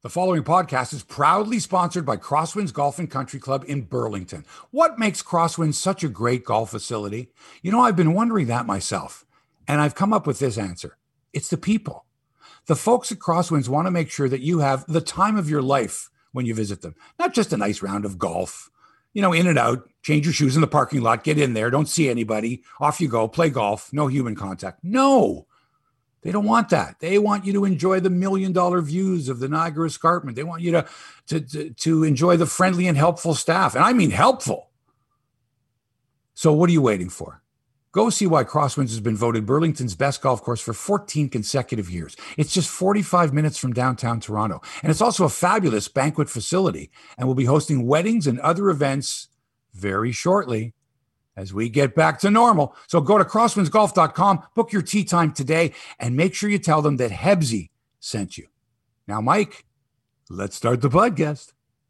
The following podcast is proudly sponsored by Crosswinds Golf and Country Club in Burlington. What makes Crosswinds such a great golf facility? You know, I've been wondering that myself, and I've come up with this answer. It's the people. The folks at Crosswinds want to make sure that you have the time of your life when you visit them. Not just a nice round of golf, you know, in and out, change your shoes in the parking lot, get in there, don't see anybody, off you go, play golf, no human contact. No. They don't want that. They want you to enjoy the $1 million views of the Niagara Escarpment. They want you to enjoy the friendly and helpful staff. And I mean helpful. So what are you waiting for? Go see why Crosswinds has been voted Burlington's best golf course for 14 consecutive years. It's just 45 minutes from downtown Toronto. And it's also a fabulous banquet facility and will be hosting weddings and other events very shortly as we get back to normal. So go to crosswindsgolf.com, book your tee time today, and make sure you tell them that Hebsy sent you. Now, Mike, let's start the podcast.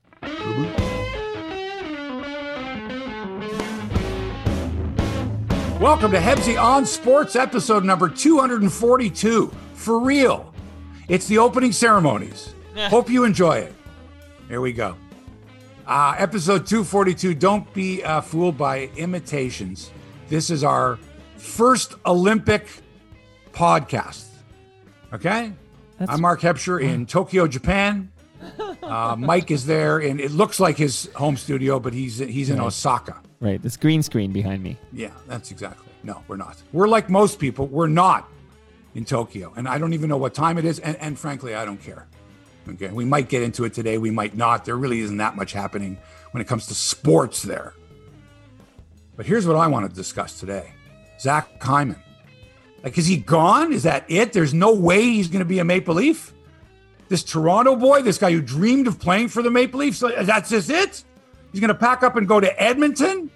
Welcome to Hebsy on Sports, episode number 242. For real. It's the opening ceremonies. Hope you enjoy it. Here we go. Episode 242, don't be fooled by imitations. This is our first Olympic podcast. Okay? I'm Mark Hebscher in Tokyo, Japan. Mike is there, and it looks like his home studio, but he's in Osaka. Right, this green screen behind me. Yeah, that's exactly. No, we're not. We're like most people. We're not in Tokyo, and I don't even know what time it is, and frankly, I don't care. Okay, we might get into it today. We might not. There really isn't that much happening when it comes to sports there. But here's what I want to discuss today. Zach Hyman. Like, is he gone? Is that it? There's no way he's going to be a Maple Leaf? This Toronto boy, this guy who dreamed of playing for the Maple Leafs, that's just it? He's going to pack up and go to Edmonton?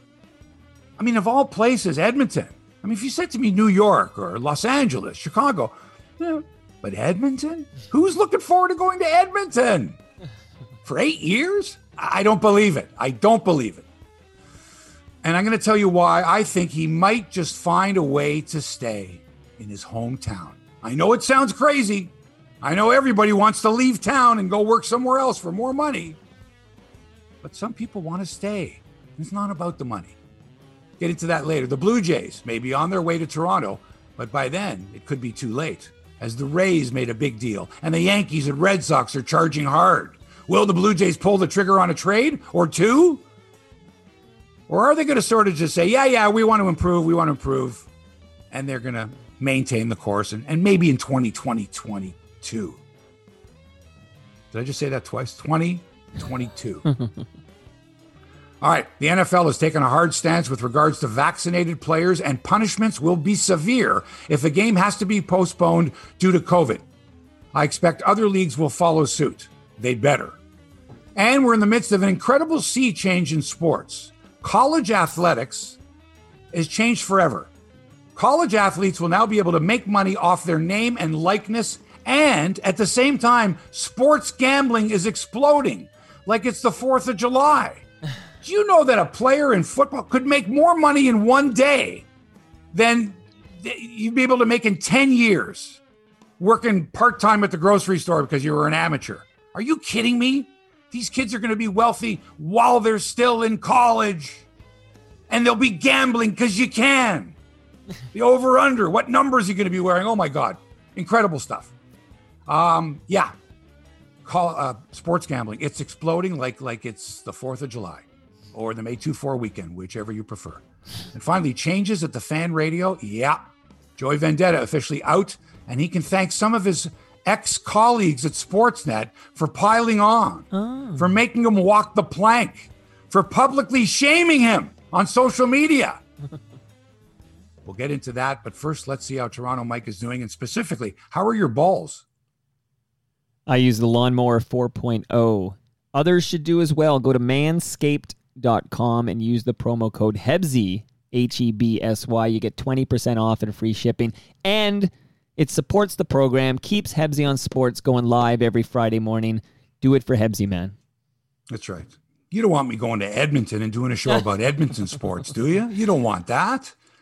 I mean, of all places, Edmonton. I mean, if you said to me New York or Los Angeles, Chicago, but Edmonton? Who's looking forward to going to Edmonton? For 8 years? I don't believe it. I don't believe it. And I'm going to tell you why I think he might just find a way to stay in his hometown. I know it sounds crazy. I know everybody wants to leave town and go work somewhere else for more money. But some people want to stay. It's not about the money. Get into that later. The Blue Jays may be on their way to Toronto, but by then it could be too late, as the Rays made a big deal and the Yankees and Red Sox are charging hard. Will the Blue Jays pull the trigger on a trade or two? Or are they going to sort of just say, yeah, we want to improve, and they're going to maintain the course, and maybe in 2022. Did I just say that twice? 2022. All right, the NFL has taken a hard stance with regards to vaccinated players, and punishments will be severe if a game has to be postponed due to COVID. I expect other leagues will follow suit. They'd better. And we're in the midst of an incredible sea change in sports. College athletics has changed forever. College athletes will now be able to make money off their name and likeness, and at the same time, sports gambling is exploding like it's the 4th of July. Do you know that a player in football could make more money in one day than you'd be able to make in 10 years working part-time at the grocery store because you were an amateur? Are you kidding me? These kids are going to be wealthy while they're still in college, and they'll be gambling because you can. The over-under, what numbers are you going to be wearing? Oh my God, incredible stuff. Sports gambling, it's exploding like it's the 4th of July. Or the May 2-4 weekend, whichever you prefer. And finally, changes at the fan radio. Yeah, Joey Vendetta officially out, and he can thank some of his ex-colleagues at Sportsnet for piling on, for making him walk the plank, for publicly shaming him on social media. We'll get into that, but first, let's see how Toronto Mike is doing, and specifically, how are your balls? I use the Lawnmower 4.0. Others should do as well. Go to manscaped.com and use the promo code HEBSY, HEBSY. You get 20% off and free shipping. And it supports the program, keeps Hebsy on Sports going live every Friday morning. Do it for Hebsy, man. That's right. You don't want me going to Edmonton and doing a show about Edmonton sports, do you? You don't want that.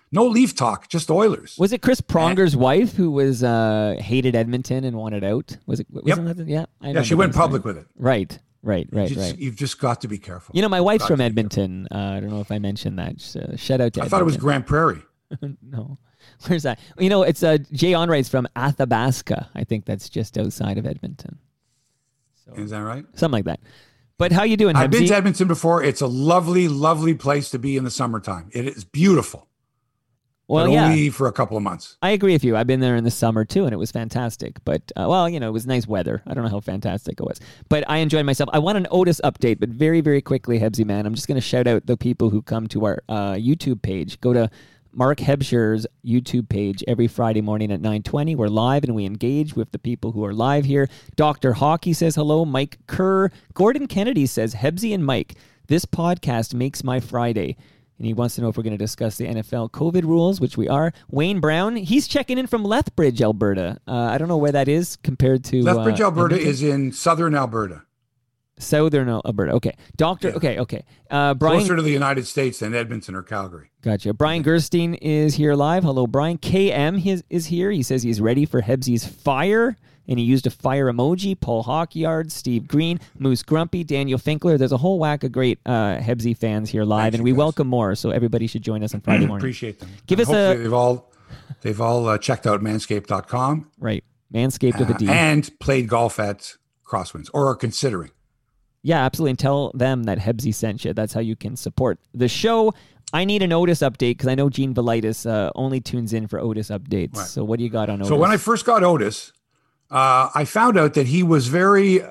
No Leaf talk, just Oilers. Was it Chris Pronger's wife who was hated Edmonton and wanted out? Was it? Wasn't that? Yeah, yeah. She went public with it. Right. You've just got to be careful. You know, my wife's from Edmonton. I don't know if I mentioned that. Shout out to Edmonton. I thought it was Grand Prairie. No. Where's that? You know, it's Jay Onright's from Athabasca. I think that's just outside of Edmonton. So, is that right? Something like that. But how you doing, Hebsy? I've been to Edmonton before. It's a lovely, lovely place to be in the summertime. It is beautiful. Well, but only for a couple of months. I agree with you. I've been there in the summer too, and it was fantastic. But, it was nice weather. I don't know how fantastic it was. But I enjoyed myself. I want an Otis update, but very, very quickly, Hebsy, man. I'm just going to shout out the people who come to our YouTube page. Go to Mark Hebscher's YouTube page every Friday morning at 9:20. We're live, and we engage with the people who are live here. Dr. Hockey says hello. Mike Kerr. Gordon Kennedy says, Hebsy and Mike, this podcast makes my Friday. And he wants to know if we're going to discuss the NFL COVID rules, which we are. Wayne Brown, he's checking in from Lethbridge, Alberta. I don't know where that is compared to... Lethbridge, Alberta is in southern Alberta. Southern Alberta, okay. Okay. Brian, closer to the United States than Edmonton or Calgary. Gotcha. Brian Gerstein is here live. Hello, Brian. KM is here. He says he's ready for Hebsy's fire. And he used a fire emoji. Paul Hawkyard, Steve Green, Moose Grumpy, Daniel Finkler. There's a whole whack of great Hebsy fans here live, and we welcome more. So everybody should join us on Friday morning. Appreciate them. They've all checked out manscaped.com. Right, Manscaped with a D, and played golf at Crosswinds or are considering. Yeah, absolutely. And tell them that Hebsy sent you. That's how you can support the show. I need an Otis update because I know Gene Velitis only tunes in for Otis updates. Right. So what do you got on Otis? So when I first got Otis, I found out that he was very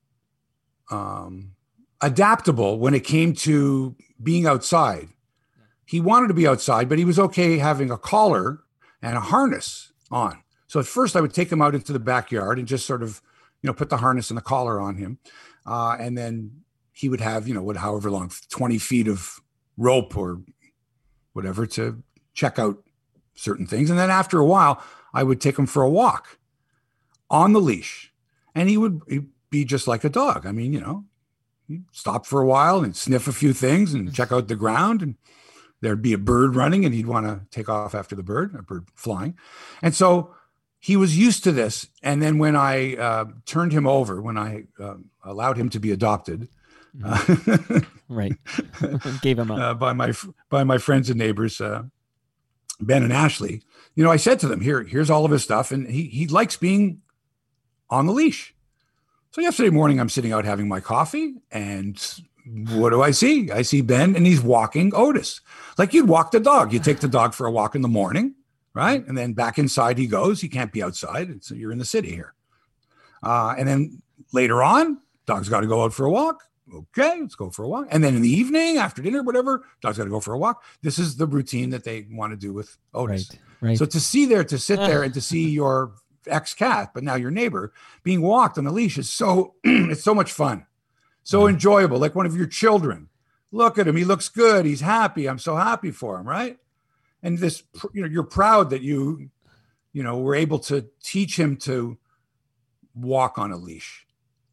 adaptable when it came to being outside. He wanted to be outside, but he was okay having a collar and a harness on. So at first I would take him out into the backyard and just sort of, put the harness and the collar on him. And then he would have, however long, 20 feet of rope or whatever to check out certain things. And then after a while, I would take him for a walk on the leash, and he'd be just like a dog. I mean, he'd stop for a while and sniff a few things and check out the ground, and there'd be a bird running and he'd want to take off after the bird, a bird flying. And so he was used to this. And then when I turned him over, when I allowed him to be adopted, right, gave him up by my friends and neighbors, Ben and Ashley, I said to them, here's all of his stuff. And he likes being on the leash. So yesterday morning, I'm sitting out having my coffee, and what do I see? I see Ben, and he's walking Otis. Like you'd walk the dog. You take the dog for a walk in the morning, right? And then back inside he goes. He can't be outside. So you're in the city here. And then later on, dog's got to go out for a walk. Okay, let's go for a walk. And then in the evening, after dinner, whatever, dog's got to go for a walk. This is the routine that they want to do with Otis. Right. So to sit there and to see your ex-cat, but now your neighbor, being walked on the leash is it's so much fun, so enjoyable, like one of your children. Look at him, he looks good, he's happy, I'm so happy for him, right? And this, you're proud that you were able to teach him to walk on a leash.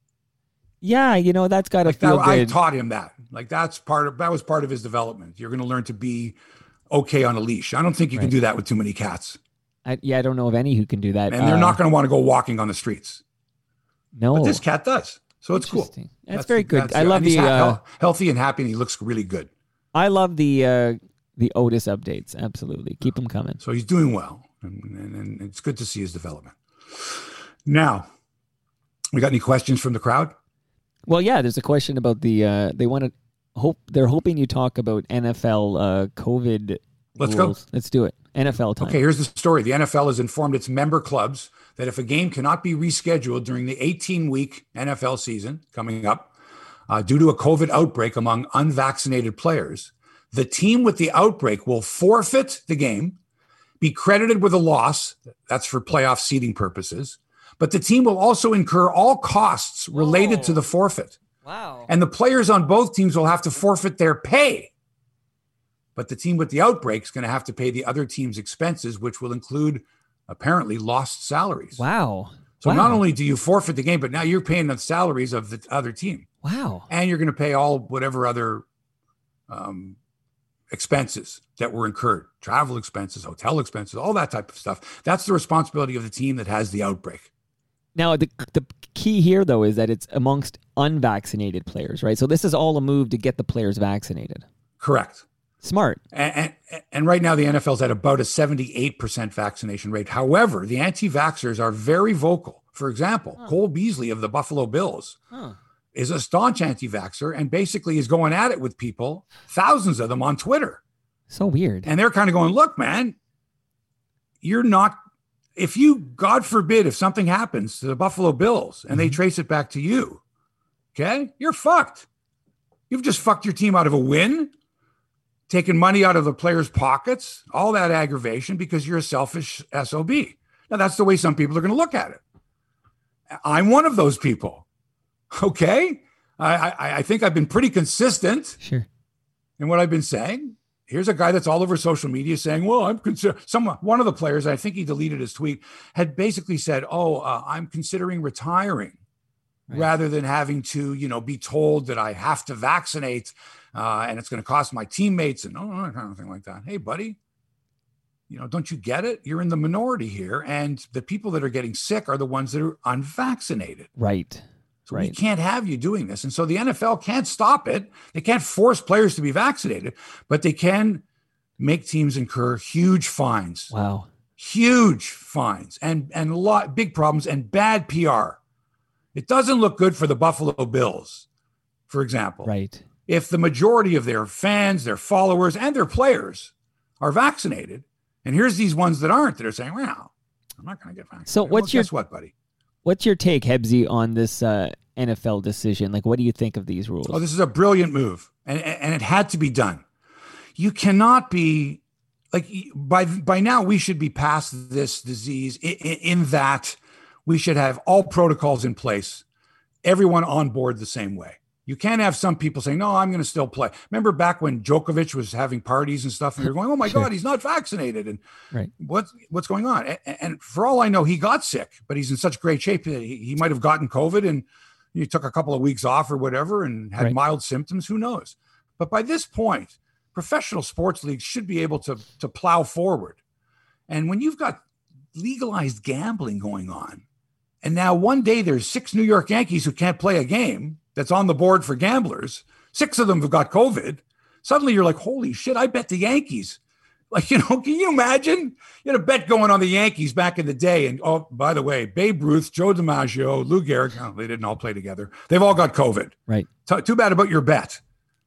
Yeah, that's got to feel good. I taught him that. Like that was part of his development. You're going to learn to be okay on a leash. I don't think you can do that with too many cats. I don't know of any who can do that. And they're not going to want to go walking on the streets. No. But this cat does. So it's cool. That's very good. I love the... healthy and happy, and he looks really good. I love the Otis updates. Absolutely. Keep them coming. So he's doing well. And it's good to see his development. Now, we got any questions from the crowd? Well, yeah, there's a question about they're hoping you talk about NFL COVID Let's rules. go. Let's do it. NFL time. Okay, here's the story. The NFL has informed its member clubs that if a game cannot be rescheduled during the 18-week NFL season coming up due to a COVID outbreak among unvaccinated players, the team with the outbreak will forfeit the game, be credited with a loss. That's for playoff seeding purposes. But the team will also incur all costs related to the forfeit. Wow. And the players on both teams will have to forfeit their pay. But the team with the outbreak is going to have to pay the other team's expenses, which will include apparently lost salaries. Wow. So not only do you forfeit the game, but now you're paying the salaries of the other team. Wow. And you're going to pay all whatever other expenses that were incurred, travel expenses, hotel expenses, all that type of stuff. That's the responsibility of the team that has the outbreak. Now, the key here, though, is that it's amongst unvaccinated players, right? So this is all a move to get the players vaccinated. Correct. Smart. And right now the NFL's at about a 78% vaccination rate. However, the anti-vaxxers are very vocal. For example, Cole Beasley of the Buffalo Bills is a staunch anti-vaxxer and basically is going at it with people, thousands of them on Twitter. So weird. And they're kind of going, look, man, you're not, if you, God forbid, if something happens to the Buffalo Bills and they trace it back to you, okay, you're fucked. You've just fucked your team out of a win, taken money out of the players' pockets, all that aggravation because you're a selfish SOB. Now, that's the way some people are going to look at it. I'm one of those people. Okay. I think I've been pretty consistent in what I've been saying. Here's a guy that's all over social media saying, well, I'm one of the players, I think he deleted his tweet, had basically said, I'm considering retiring rather than having to, be told that I have to vaccinate and it's going to cost my teammates and kind of thing like that. Hey, buddy, don't you get it? You're in the minority here. And the people that are getting sick are the ones that are unvaccinated. Right. So we can't have you doing this. And so the NFL can't stop it. They can't force players to be vaccinated, but they can make teams incur huge fines. Wow. Huge fines and big problems and bad PR. It doesn't look good for the Buffalo Bills, for example. Right. If the majority of their fans, their followers, and their players are vaccinated, and here's these ones that aren't, that are saying, well, I'm not going to get vaccinated. So guess what, buddy? What's your take, Hebsy, on this NFL decision? Like, what do you think of these rules? Oh, this is a brilliant move, and it had to be done. You cannot be, like, by now we should be past this disease in that we should have all protocols in place, everyone on board the same way. You can't have some people saying, no, I'm going to still play. Remember back when Djokovic was having parties and stuff and you're going, oh my God, he's not vaccinated. And what's going on? And for all I know, he got sick, but he's in such great shape that he might have gotten COVID and he took a couple of weeks off or whatever and had mild symptoms. Who knows? But by this point, professional sports leagues should be able to plow forward. And when you've got legalized gambling going on, and now one day there's 6 New York Yankees who can't play a game that's on the board for gamblers. 6 of them have got COVID. Suddenly you're like, holy shit, I bet the Yankees. Like, can you imagine? You had a bet going on the Yankees back in the day. And, oh, by the way, Babe Ruth, Joe DiMaggio, Lou Gehrig, they didn't all play together. They've all got COVID. Right. Too bad about your bet.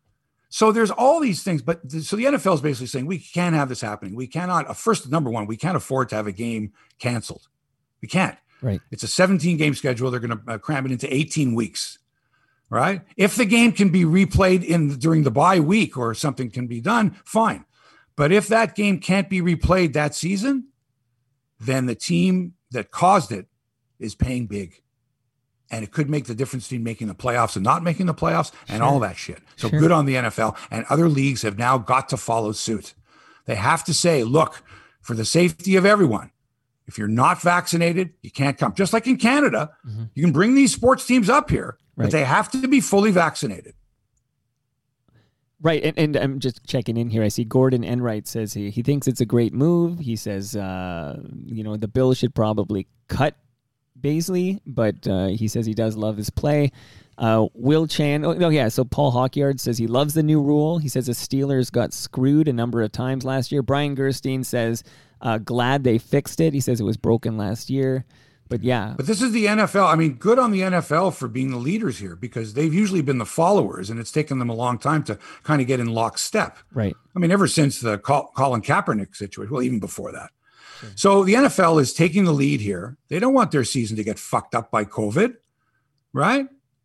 So there's all these things. So the NFL is basically saying we can't have this happening. We cannot, number one, we can't afford to have a game canceled. We can't. Right. It's a 17-game schedule. They're going to cram it into 18 weeks. Right? If the game can be replayed during the bye week or something can be done, fine. But if that game can't be replayed that season, then the team that caused it is paying big. And it could make the difference between making the playoffs and not making the playoffs and all that shit. So good on the NFL. And other leagues have now got to follow suit. They have to say, look, for the safety of everyone, if you're not vaccinated, you can't come. Just like in Canada, you can bring these sports teams up here, but they have to be fully vaccinated. Right. And I'm just checking in here. I see Gordon Enright says he thinks it's a great move. He says, the Bills should probably cut Beasley, but he says he does love his play. Will Chan, so Paul Hawkyard says he loves the new rule. He says the Steelers got screwed a number of times last year. Brian Gerstein says, glad they fixed it. He says it was broken last year. But yeah. But this is the NFL. I mean, good on the NFL for being the leaders here because they've usually been the followers and it's taken them a long time to kind of get in lockstep. Right. I mean, ever since the Colin Kaepernick situation, well, even before that. Sure. So the NFL is taking the lead here. They don't want their season to get fucked up by COVID, right?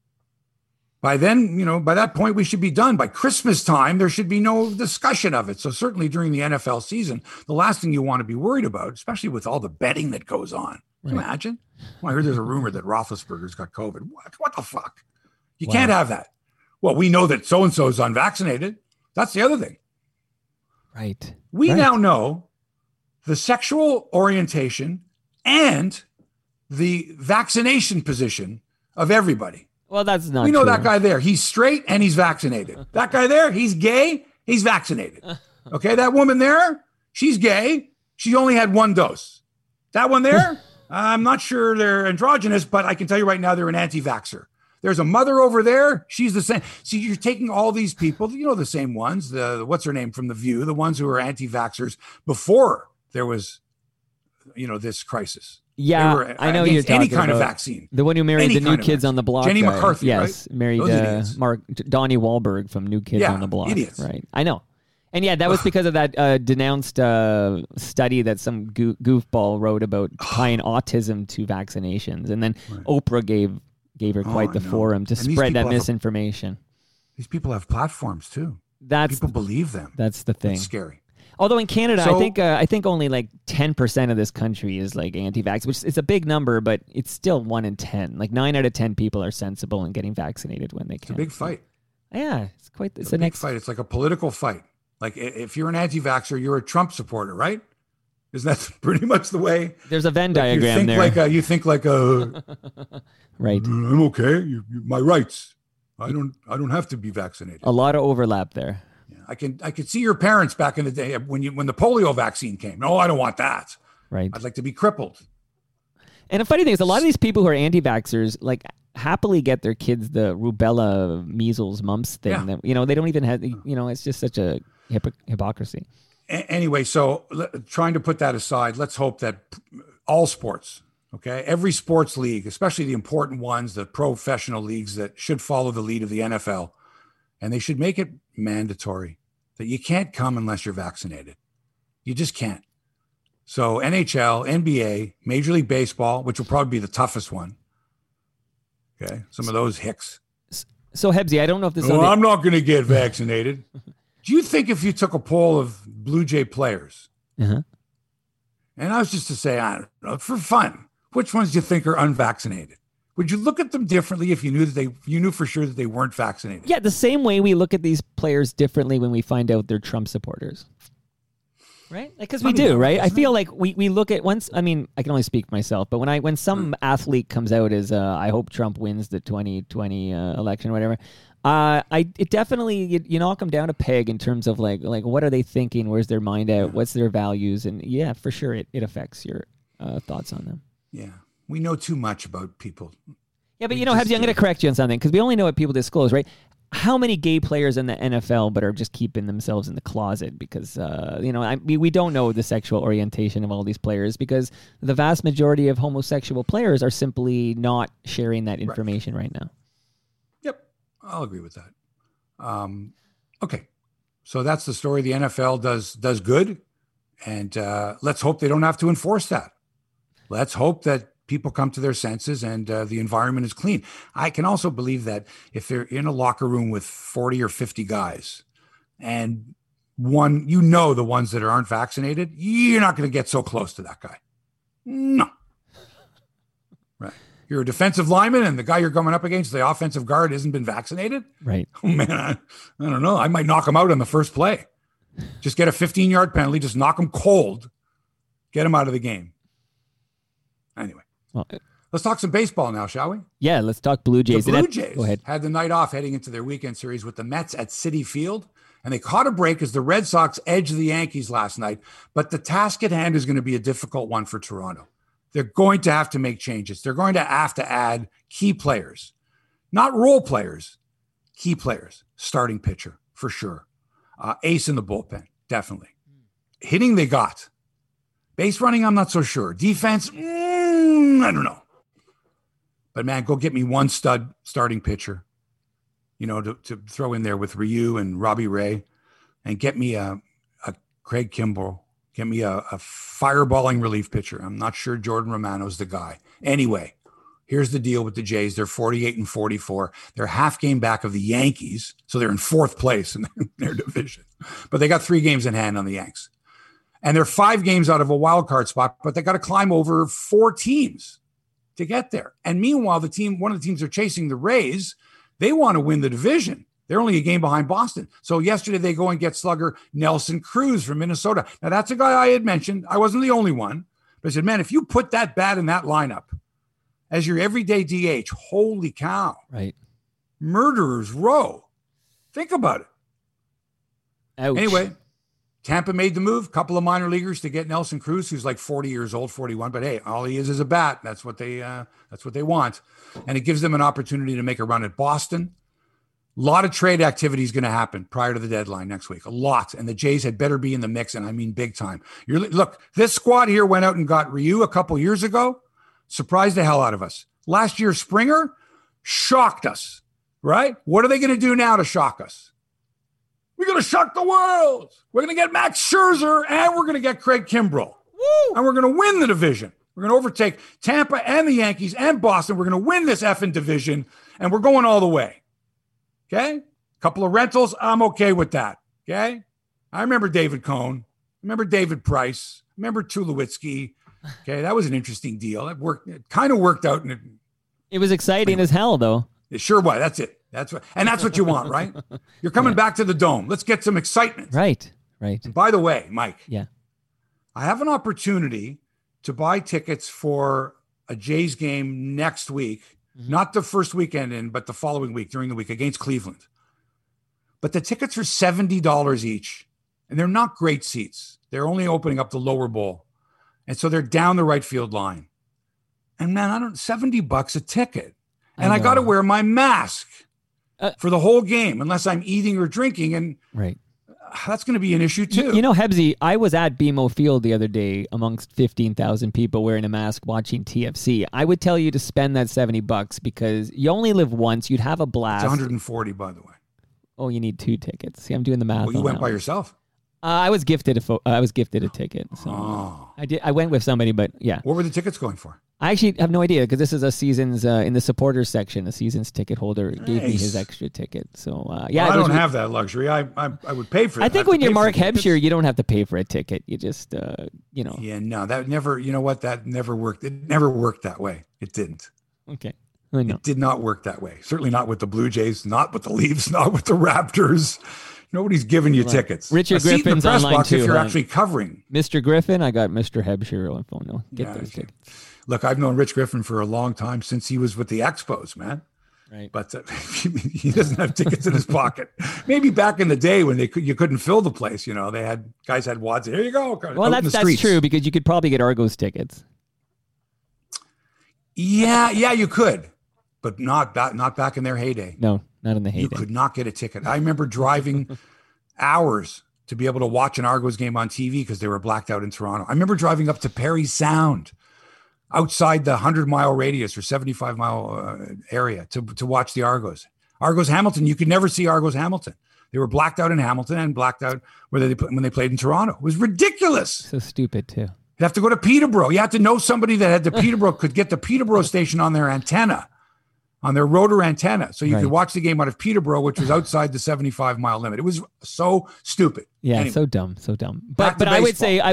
By then, by that point, we should be done. By Christmas time, there should be no discussion of it. So certainly during the NFL season, the last thing you want to be worried about, especially with all the betting that goes on. Can you imagine? Well, I heard there's a rumor that Roethlisberger's got COVID. What the fuck? You can't have that. Well, we know that so-and-so is unvaccinated. That's the other thing. Right. We now know the sexual orientation and the vaccination position of everybody. Well, that's not We know true. That guy there, he's straight and he's vaccinated. That guy there, he's gay, he's vaccinated. Okay, that woman there, she's gay. She only had one dose. That one there, I'm not sure they're androgynous, but I can tell you right now they're an anti-vaxxer. There's a mother over there. She's the same. See, you're taking all these people, the same ones, what's her name from The View, the ones who were anti-vaxxers before there was, this crisis. Yeah, I know you're talking any kind about of vaccine. The one who married the New Kids on the Block Jenny guy. McCarthy, yes, right? Married Donnie Wahlberg from New Kids on the Block. Idiots. Right, I know. And yeah, that was because of that denounced study that some goofball wrote about tying autism to vaccinations. And then Oprah gave her quite the forum to spread that misinformation. These people have platforms too. People believe them. That's the thing. It's scary. Although in Canada, I think only like 10% of this country is like anti-vax, which is a big number, but it's still 1 in 10. Like 9 out of 10 people are sensible in getting vaccinated when they can. It's a big fight. Yeah, it's a big fight. It's like a political fight. Like if you're an anti-vaxxer, you're a Trump supporter, right? Isn't that pretty much the way? There's a Venn diagram there. You think like a right. I'm okay. My rights. I don't have to be vaccinated. A lot of overlap there. Yeah, I could see your parents back in the day when the polio vaccine came. No, I don't want that. Right. I'd like to be crippled. And the funny thing is, a lot of these people who are anti-vaxxers like happily get their kids the rubella, measles, mumps thing. Yeah. That they don't even have. It's just such a hypocrisy. Anyway, so trying to put that aside, let's hope that all sports, okay, every sports league, especially the important ones, the professional leagues that should follow the lead of the NFL, and they should make it mandatory that you can't come unless you're vaccinated. You just can't. So NHL, NBA, Major League Baseball, which will probably be the toughest one. Okay, some of those hicks. So Hebsy, I don't know if this. I'm not going to get vaccinated. Do you think if you took a poll of Blue Jay players, and I was just to say, I don't know, for fun, which ones do you think are unvaccinated? Would you look at them differently if you knew for sure that they weren't vaccinated? Yeah, the same way we look at these players differently when we find out they're Trump supporters. Right? Because we do, right? I feel like we look at once. I mean, I can only speak for myself, but when some athlete comes out as I hope Trump wins the 2020 election or whatever, it definitely you knock them down a peg in terms of like what are they thinking? Where's their mind at? What's their values? And yeah, for sure, it affects your thoughts on them. Yeah, we know too much about people. Yeah, but Hebsy, I'm going to correct you on something because we only know what people disclose, right? How many gay players in the NFL but are just keeping themselves in the closet because, we don't know the sexual orientation of all these players because the vast majority of homosexual players are simply not sharing that information right now. Yep, I'll agree with that. Okay, so that's the story. The NFL does good, and let's hope they don't have to enforce that. Let's hope that people come to their senses and the environment is clean. I can also believe that if they're in a locker room with 40 or 50 guys and one, the ones that aren't vaccinated, you're not going to get so close to that guy. No. Right. You're a defensive lineman and the guy you're coming up against, the offensive guard, hasn't been vaccinated. Right. Oh, man, I don't know. I might knock him out on the first play. Just get a 15-yard penalty. Just knock him cold. Get him out of the game. Anyway. Well, let's talk some baseball now, shall we? Yeah, let's talk Blue Jays. The Blue Jays had the night off heading into their weekend series with the Mets at Citi Field, and they caught a break as the Red Sox edged the Yankees last night. But the task at hand is going to be a difficult one for Toronto. They're going to have to make changes. They're going to have to add key players, not role players, key players, starting pitcher for sure. Ace in the bullpen, definitely. Hitting they got. Base running, I'm not so sure. Defense, I don't know. But, man, go get me one stud starting pitcher, to throw in there with Ryu and Robbie Ray, and get me a Craig Kimbrell. Get me a fireballing relief pitcher. I'm not sure Jordan Romano's the guy. Anyway, here's the deal with the Jays. They're 48-44. They're half game back of the Yankees, so they're in fourth place in their division. But they got 3 games in hand on the Yanks. And they're 5 games out of a wild card spot, but they got to climb over 4 teams to get there. And meanwhile, one of the teams they're chasing, the Rays, they want to win the division. They're only a game behind Boston. So yesterday they go and get slugger Nelson Cruz from Minnesota. Now that's a guy I had mentioned. I wasn't the only one, but I said, man, if you put that bat in that lineup as your everyday DH, holy cow. Right. Murderer's row. Think about it. Ouch. Anyway, Tampa made the move, couple of minor leaguers to get Nelson Cruz, who's like 40 years old, 41. But hey, all he is a bat. That's what they want. And it gives them an opportunity to make a run at Boston. A lot of trade activity is going to happen prior to the deadline next week. A lot. And the Jays had better be in the mix, and I mean big time. Look, this squad here went out and got Ryu a couple years ago. Surprised the hell out of us. Last year, Springer shocked us, right? What are they going to do now to shock us? We're going to shock the world. We're going to get Max Scherzer, and we're going to get Craig Kimbrell. Woo! And we're going to win the division. We're going to overtake Tampa and the Yankees and Boston. We're going to win this effing division, and we're going all the way. Okay? A couple of rentals, I'm okay with that. Okay? I remember David Cohn. I remember David Price. I remember Tulowitzki. Okay, that was an interesting deal. It kind of worked out. And it was exciting as hell, though. It sure was. That's it. That's what you want, right? You're coming back to the Dome. Let's get some excitement. Right. And by the way, Mike. Yeah. I have an opportunity to buy tickets for a Jays game next week. Mm-hmm. Not the first weekend in, but the following week during the week against Cleveland. But the tickets are $70 each. And they're not great seats. They're only opening up the lower bowl. And so they're down the right field line. And man, $70 a ticket. And I got to wear my mask for the whole game unless I'm eating or drinking. And right. That's going to be an issue too. You know, Hebsy, I was at BMO Field the other day amongst 15,000 people wearing a mask watching TFC. I would tell you to spend that $70 because you only live once. You'd have a blast. It's 140, by the way. Oh, you need 2 tickets. See, I'm doing the math. Well, you went by yourself. I was gifted a ticket. So I went with somebody, but yeah. What were the tickets going for? I actually have no idea because this is a season's in the supporters section. A season's ticket holder gave me his extra ticket. So yeah, well, I don't have that luxury. I would pay for it. I think when you're Mark Hebscher, you don't have to pay for a ticket. You just Yeah, no, that never. You know what? That never worked. It never worked that way. It didn't. Okay. I know. It did not work that way. Certainly not with the Blue Jays. Not with the Leafs. Not with the Raptors. Nobody's giving you tickets. Richard Griffin's press online box too. If you're actually covering Mr. Griffin, I got Mr. Hebscher on phone. No, get those tickets. Look, I've known Rich Griffin for a long time since he was with the Expos, man. Right. But he doesn't have tickets in his pocket. Maybe back in the day when you couldn't fill the place, guys had wads. Here you go. Well, that's true because you could probably get Argos tickets. Yeah, you could, but not back in their heyday. No, not in the heyday. You could not get a ticket. I remember driving hours to be able to watch an Argos game on TV because they were blacked out in Toronto. I remember driving up to Perry Sound outside the 100-mile radius or 75-mile area to watch the Argos. Argos Hamilton, you could never see Argos Hamilton. They were blacked out in Hamilton and blacked out when they played in Toronto. It was ridiculous. So stupid, too. You'd have to go to Peterborough. You had to know somebody that had the Peterborough, could get the Peterborough station on their antenna, on their rotor antenna. So you could watch the game out of Peterborough, which was outside the 75-mile limit. It was so stupid. Yeah, anyway, so dumb. But I would say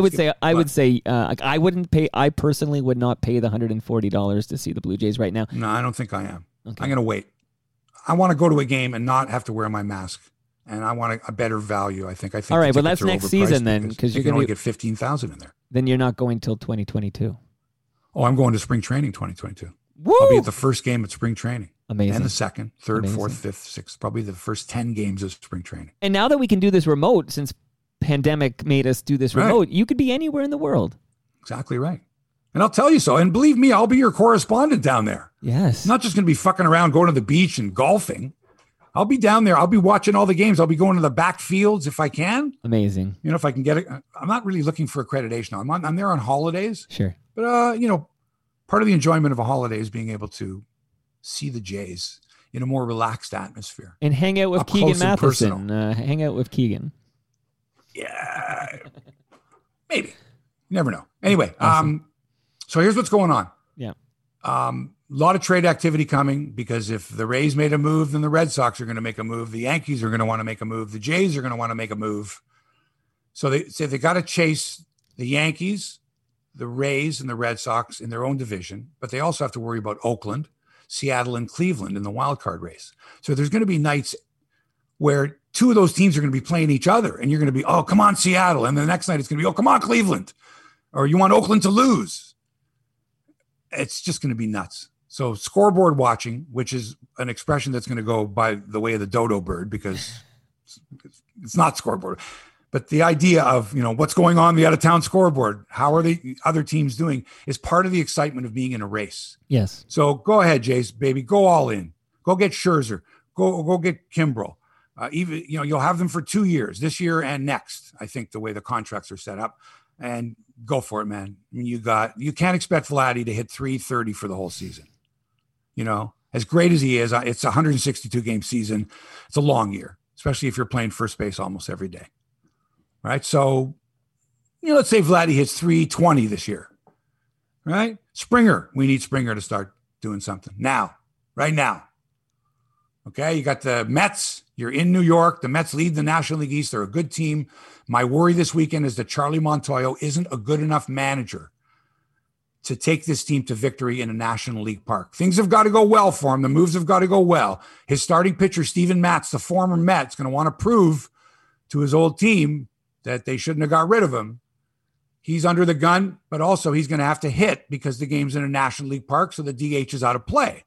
I wouldn't pay. I personally would not pay the $140 to see the Blue Jays right now. No, I don't think I am. Okay. I'm going to wait. I want to go to a game and not have to wear my mask. And I want a better value. I think. All right, well, that's next season then, because you're going to only get 15,000 in there. Then you're not going till 2022. Oh, I'm going to spring training 2022. Woo! I'll be at the first game at spring training. Amazing. And the second, third, fourth, fifth, sixth, probably the first 10 games of spring training. And now that we can do this remote, since pandemic made us do this remote, you could be anywhere in the world. Exactly right. And I'll tell you so. And believe me, I'll be your correspondent down there. Yes. I'm not just going to be fucking around going to the beach and golfing. I'll be down there. I'll be watching all the games. I'll be going to the back fields if I can. Amazing. If I can get it. I'm not really looking for accreditation. I'm there on holidays. Sure. But, part of the enjoyment of a holiday is being able to see the Jays in a more relaxed atmosphere. And hang out with Keegan Matheson. Hang out with Keegan. Yeah. Maybe. You never know. Anyway, Awesome. So here's what's going on. Yeah. A lot of trade activity coming because if the Rays made a move, then the Red Sox are going to make a move. The Yankees are going to want to make a move. The Jays are going to want to make a move. So they got to chase the Yankees, the Rays, and the Red Sox in their own division, but they also have to worry about Oakland, Seattle, and Cleveland in the wild card race. So there's going to be nights where two of those teams are going to be playing each other, and you're going to be, oh, come on, Seattle. And the next night it's going to be, oh, come on, Cleveland. Or you want Oakland to lose. It's just going to be nuts. So scoreboard watching, which is an expression that's going to go by the way of the dodo bird because it's not scoreboard. But the idea of, what's going on the out-of-town scoreboard, how are the other teams doing, is part of the excitement of being in a race. Yes. So go ahead, Jace, baby. Go all in. Go get Scherzer. Go get Kimbrel. Even you'll have them for 2 years, this year and next. I think the way the contracts are set up, and go for it, man. I mean, you can't expect Vladdy to hit 330 for the whole season. As great as he is, it's a 162 game season. It's a long year, especially if you're playing first base almost every day. Right. So, let's say Vladdy hits 320 this year. Right. Springer. We need Springer to start doing something now, right now. Okay. You got the Mets. You're in New York. The Mets lead the National League East. They're a good team. My worry this weekend is that Charlie Montoyo isn't a good enough manager to take this team to victory in a National League park. Things have got to go well for him. The moves have got to go well. His starting pitcher, Steven Matz, the former Met, is going to want to prove to his old team that they shouldn't have got rid of him. He's under the gun, but also he's going to have to hit because the game's in a National League park, so the DH is out of play.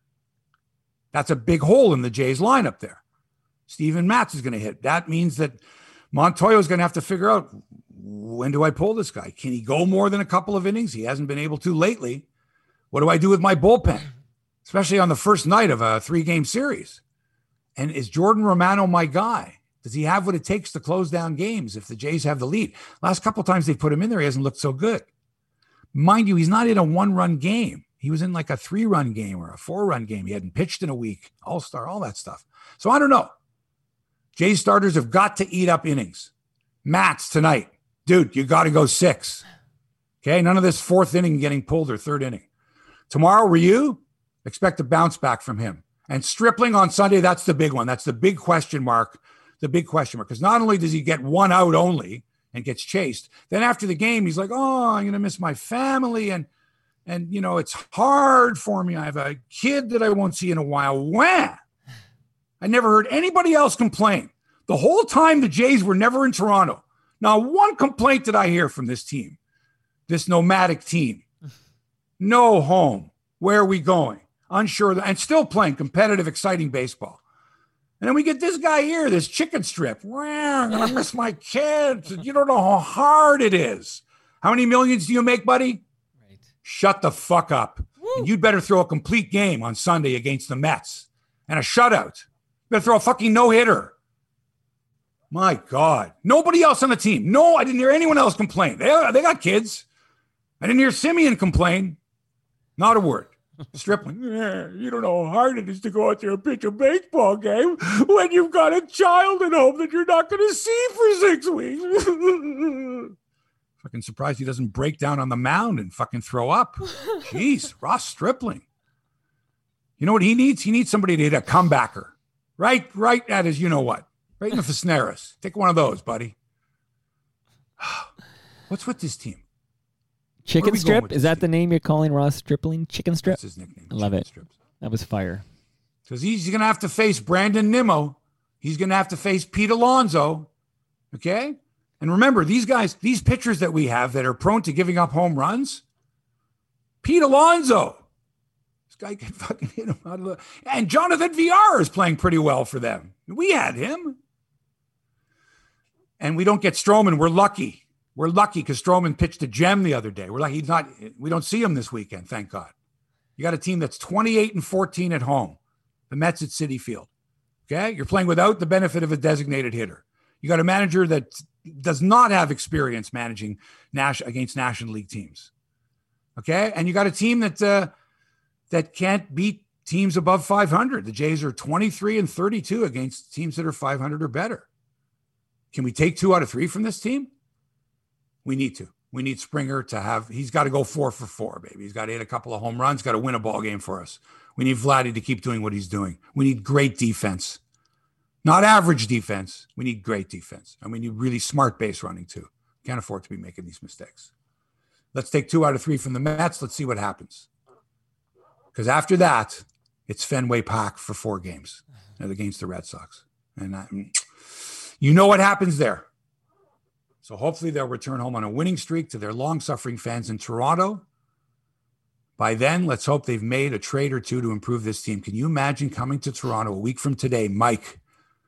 That's a big hole in the Jays lineup there. Steven Matz is going to hit. That means that Montoyo is going to have to figure out, when do I pull this guy? Can he go more than a couple of innings? He hasn't been able to lately. What do I do with my bullpen, especially on the first night of a 3-game series? And is Jordan Romano my guy? Does he have what it takes to close down games if the Jays have the lead? Last couple of times they put him in there, he hasn't looked so good. Mind you, he's not in a 1-run game. He was in like a 3-run game or a 4-run game. He hadn't pitched in a week, all-star, all that stuff. So I don't know. Jays starters have got to eat up innings. Matz tonight. Dude, you got to go 6. Okay, none of this 4th inning getting pulled or 3rd inning. Tomorrow, Ryu, expect a bounce back from him. And Stripling on Sunday, that's the big one. That's the big question mark. The big question mark. Because not only does he get 1 out only and gets chased, then after the game, he's like, oh, I'm going to miss my family. And it's hard for me. I have a kid that I won't see in a while. Wah! I never heard anybody else complain. The whole time the Jays were never in Toronto. Now, one complaint that I hear from this team, this nomadic team, no home. Where are we going? Unsure, and still playing competitive, exciting baseball. And then we get this guy here, this chicken strip. I'm going to miss my kids. You don't know how hard it is. How many millions do you make, buddy? Right. Shut the fuck up. And you'd better throw a complete game on Sunday against the Mets and a shutout. You better throw a fucking no-hitter. My God. Nobody else on the team. No, I didn't hear anyone else complain. They got kids. I didn't hear Simeon complain. Not a word. Stripling. You don't know how hard it is to go out there and pitch a baseball game when you've got a child at home that you're not going to see for 6 weeks. Fucking surprised he doesn't break down on the mound and fucking throw up. Jeez, Ross Stripling. You know what he needs? He needs somebody to hit a comebacker. Right at his you-know-what. Right in the Fisneris. Take one of those, buddy. What's with this team? Chicken Strip? Is that the name you're calling Ross Stripling? Chicken Strip? That's his nickname. I love it. Strips. That was fire. Because he's going to have to face Brandon Nimmo. He's going to have to face Pete Alonso. Okay? And remember, these guys, these pitchers that we have that are prone to giving up home runs, Pete Alonso. This guy can fucking hit him out of the... And Jonathan VR is playing pretty well for them. We had him. And we don't get Stroman. We're lucky. We're lucky because Stroman pitched a gem the other day. We're like, we don't see him this weekend, thank God. You got a team that's 28-14 at home. The Mets at Citi Field. Okay? You're playing without the benefit of a designated hitter. You got a manager that does not have experience managing against National League teams. Okay? And you got a team that can't beat teams above 500. The Jays are 23-32 against teams that are 500 or better. Can we take 2 out of 3 from this team? We need to. We need Springer to have, he's got to go 4 for 4, baby. He's got to hit a couple of home runs, got to win a ball game for us. We need Vladdy to keep doing what he's doing. We need great defense. Not average defense. We need great defense. And we need really smart base running too. Can't afford to be making these mistakes. Let's take 2 out of 3 from the Mets. Let's see what happens. Because after that, it's Fenway Park for 4 games against the Red Sox. And you know what happens there. So hopefully they'll return home on a winning streak to their long-suffering fans in Toronto. By then, let's hope they've made a trade or two to improve this team. Can you imagine coming to Toronto a week from today, Mike,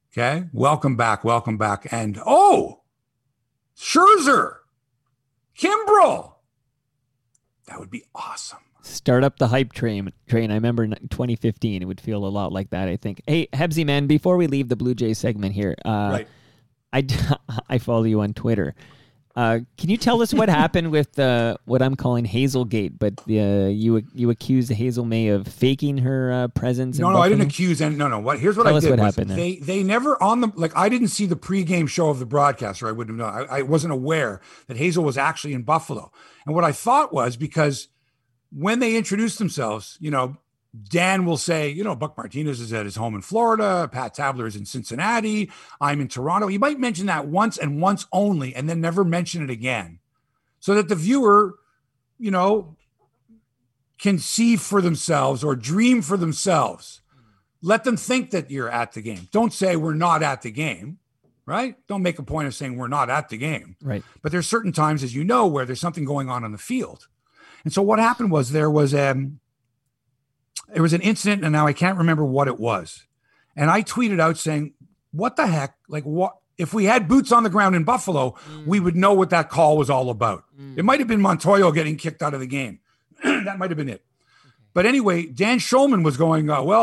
Okay. Welcome back. Welcome back. And Scherzer, Kimbrel. That would be awesome. Start up the hype train. I remember in 2015, it would feel a lot like that, I think. Hey, Hebsy, man, before we leave the Blue Jays segment here, Right. I follow you on Twitter. Can you tell us what happened with what I'm calling Hazelgate? But you accused Hazel May of faking her presence. No, I didn't accuse any. No. Here's what tell I us did. What happened they never on the I didn't see the pregame show of the broadcaster. I wouldn't have known. I wasn't aware that Hazel was actually in Buffalo. And what I thought was because when they introduced themselves, Dan will say, Buck Martinez is at his home in Florida. Pat Tabler is in Cincinnati. I'm in Toronto. He might mention that once and once only, and then never mention it again, so that the viewer, can see for themselves or dream for themselves. Let them think that you're at the game. Don't say we're not at the game, right? Don't make a point of saying we're not at the game. Right. But there's certain times, as you know, where there's something going on the field. And so what happened was there was an incident, and now I can't remember what it was. And I tweeted out saying, what the heck? Like, what if we had boots on the ground in Buffalo, we would know what that call was all about. It might have been Montoyo getting kicked out of the game. That might have been it. But anyway, Dan Shulman was going,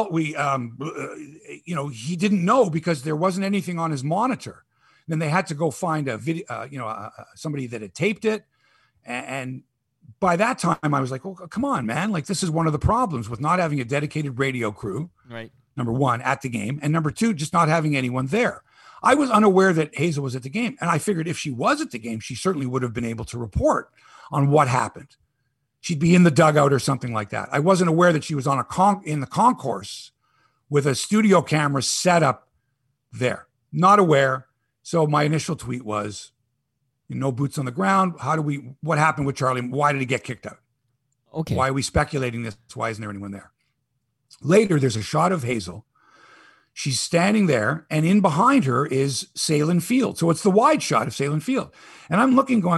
he didn't know because there wasn't anything on his monitor. Then they had to go find a video, somebody that had taped it. And by that time I was like, oh, come on, man. Like, this is one of the problems with not having a dedicated radio crew. Right. Number one, at the game. And number two, just not having anyone there. I was unaware that Hazel was at the game. And I figured if she was at the game, she certainly would have been able to report on what happened. She'd be in the dugout or something like that. I wasn't aware that she was on in the concourse with a studio camera set up there. Not aware. So my initial tweet was, no boots on the ground. What happened with Charlie? Why did he get kicked out? Okay. Why are we speculating this? Why isn't there anyone there? Later, there's a shot of Hazel. She's standing there, and in behind her is Salem Field. So it's the wide shot of Salem Field. And I'm looking going,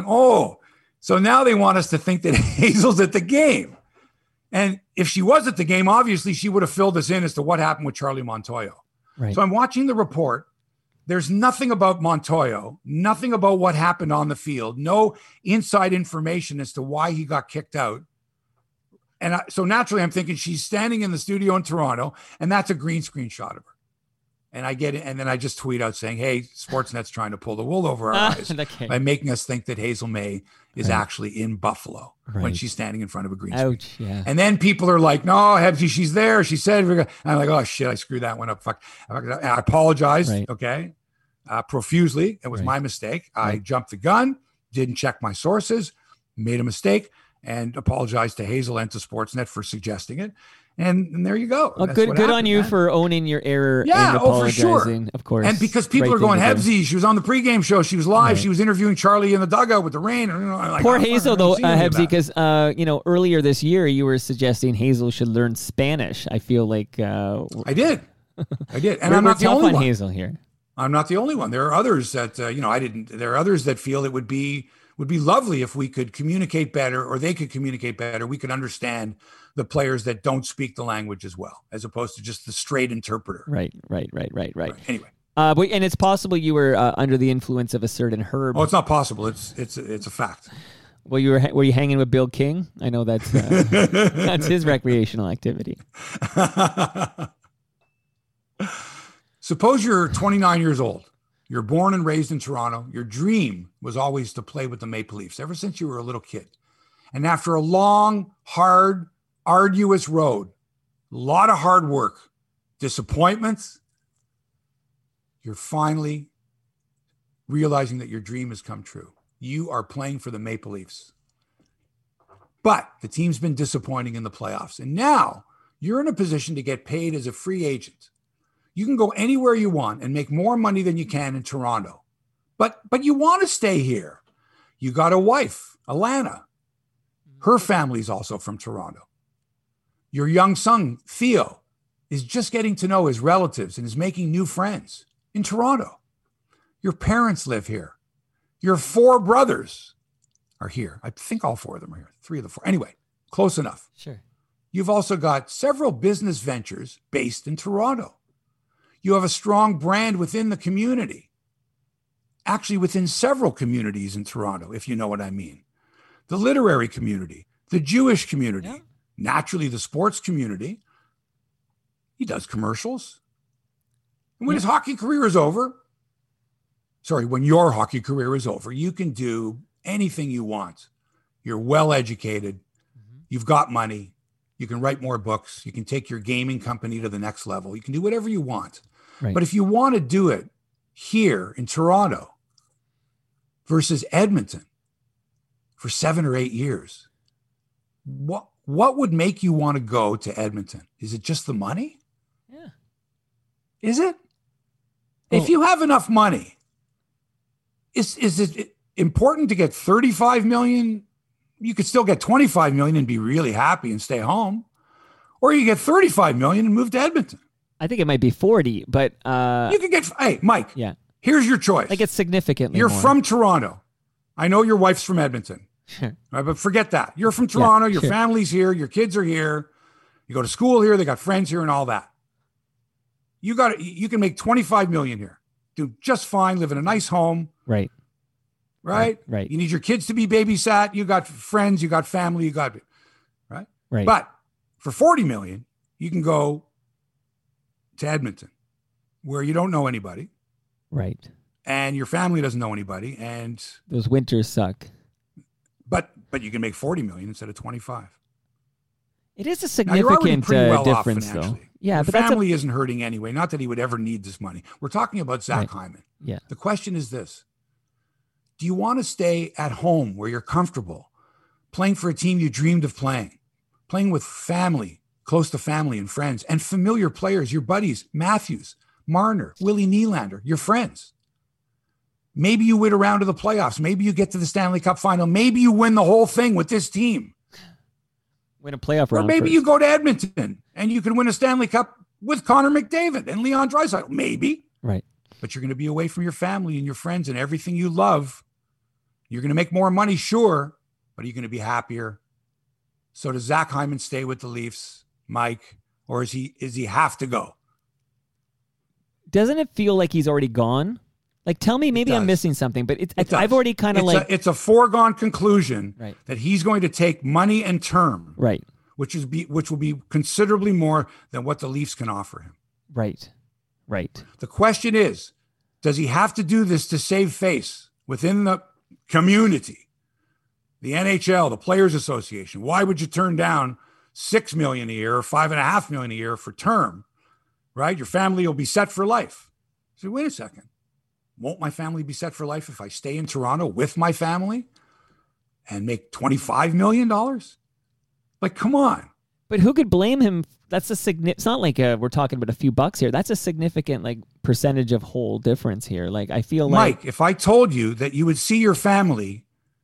so now they want us to think that Hazel's at the game. And if she was at the game, obviously she would have filled us in as to what happened with Charlie Montoyo. Right. So I'm watching the report. There's nothing about Montoyo, nothing about what happened on the field, no inside information as to why he got kicked out. And so naturally I'm thinking she's standing in the studio in Toronto, and that's a green screen shot of her. And I get it. And then I just tweet out saying, hey, Sportsnet's trying to pull the wool over our eyes by making us think that Hazel May is actually in Buffalo when she's standing in front of a green screen. Ouch, yeah. And then people are like, no, Hebsy, she's there. She said, and I'm like, oh shit, I screwed that one up. Fuck. And I apologize. Right. Okay. Profusely. It was my mistake. I jumped the gun, didn't check my sources, made a mistake, and apologized to Hazel and to Sportsnet for suggesting it. And there you go. Well, good on you for owning your error and apologizing, for sure. Of course. And because people are going, Hebsy, she was on the pregame show. She was live. Right. She was interviewing Charlie in the dugout with the rain. Poor Hazel, though, Hebsy, because, earlier this year you were suggesting Hazel should learn Spanish. I feel like... I did. And I'm not the only one. Hazel here. I'm not the only one. There are others that, there are others that feel it would be lovely if we could communicate better, or they could communicate better. We could understand the players that don't speak the language as well, as opposed to just the straight interpreter. Right. Anyway. And it's possible you were under the influence of a certain herb. Oh, it's not possible. It's a fact. Well, were you hanging with Bill King? I know that's that's his recreational activity. Suppose you're 29 years old. You're born and raised in Toronto. Your dream was always to play with the Maple Leafs ever since you were a little kid. And after a long, hard, arduous road, a lot of hard work, disappointments, you're finally realizing that your dream has come true. You are playing for the Maple Leafs. But the team's been disappointing in the playoffs. And now you're in a position to get paid as a free agent. You can go anywhere you want and make more money than you can in Toronto. But you want to stay here. You got a wife, Alana. Her family's also from Toronto. Your young son, Theo, is just getting to know his relatives and is making new friends in Toronto. Your parents live here. Your 4 brothers are here. I think all 4 of them are here. 3 of the 4. Anyway, close enough. Sure. You've also got several business ventures based in Toronto. You have a strong brand within the community, actually within several communities in Toronto, if you know what I mean. The literary community, the Jewish community, naturally the sports community. He does commercials. And when his hockey career is over, when your hockey career is over, you can do anything you want. You're well educated. You've got money. You can write more books. You can take your gaming company to the next level. You can do whatever you want. Right. But if you want to do it here in Toronto versus Edmonton for 7 or 8 years, what would make you want to go to Edmonton? Is it just the money? Yeah. Is it? Well, if you have enough money, is it important to get 35 million? You could still get 25 million and be really happy and stay home. Or you get 35 million and move to Edmonton. I think it might be 40, but you can get, hey, Mike, here's your choice. Like it's significantly You're more. From Toronto. I know your wife's from Edmonton. Sure. Right, but forget that. You're from Toronto. Your family's here. Your kids are here. You go to school here. They got friends here and all that. You can make 25 million here. Do just fine. Live in a nice home. Right. Right. You need your kids to be babysat. You got friends. You got family. You got right. But for 40 million, you can go to Edmonton, where you don't know anybody. Right. And your family doesn't know anybody. And those winters suck. But you can make 40 million instead of 25. It is a significant difference, though. Yeah, but family isn't hurting anyway. Not that he would ever need this money. We're talking about Zach Hyman. Yeah. The question is this: do you want to stay at home where you're comfortable, playing for a team you dreamed of playing with family, close to family and friends, and familiar players, your buddies, Matthews, Marner, Willie Nylander, your friends? Maybe you win around to the playoffs. Maybe you get to the Stanley Cup final. Maybe you win the whole thing with this team. Win a playoff round. Or maybe you go to Edmonton and you can win a Stanley Cup with Connor McDavid and Leon Draisaitl. Maybe. Right. But you're going to be away from your family and your friends and everything you love. You're going to make more money, sure, but are you going to be happier? So does Zach Hyman stay with the Leafs, Mike, or is he have to go? Doesn't it feel like he's already gone? Like, tell me, maybe I'm missing something, but I've already kind of it's a foregone conclusion that he's going to take money and term, right? Which will be considerably more than what the Leafs can offer him. Right. The question is, does he have to do this to save face within the community, the NHL, the Players Association? Why would you turn down $6 million a year or $5.5 million a year for term? Right, your family will be set for life. So wait a second. Won't my family be set for life if I stay in Toronto with my family and make $25 million? Like, come on. But who could blame him? That's it's not like we're talking about a few bucks here. That's a significant percentage of whole difference here. Like, I feel Mike, if I told you that you would see your family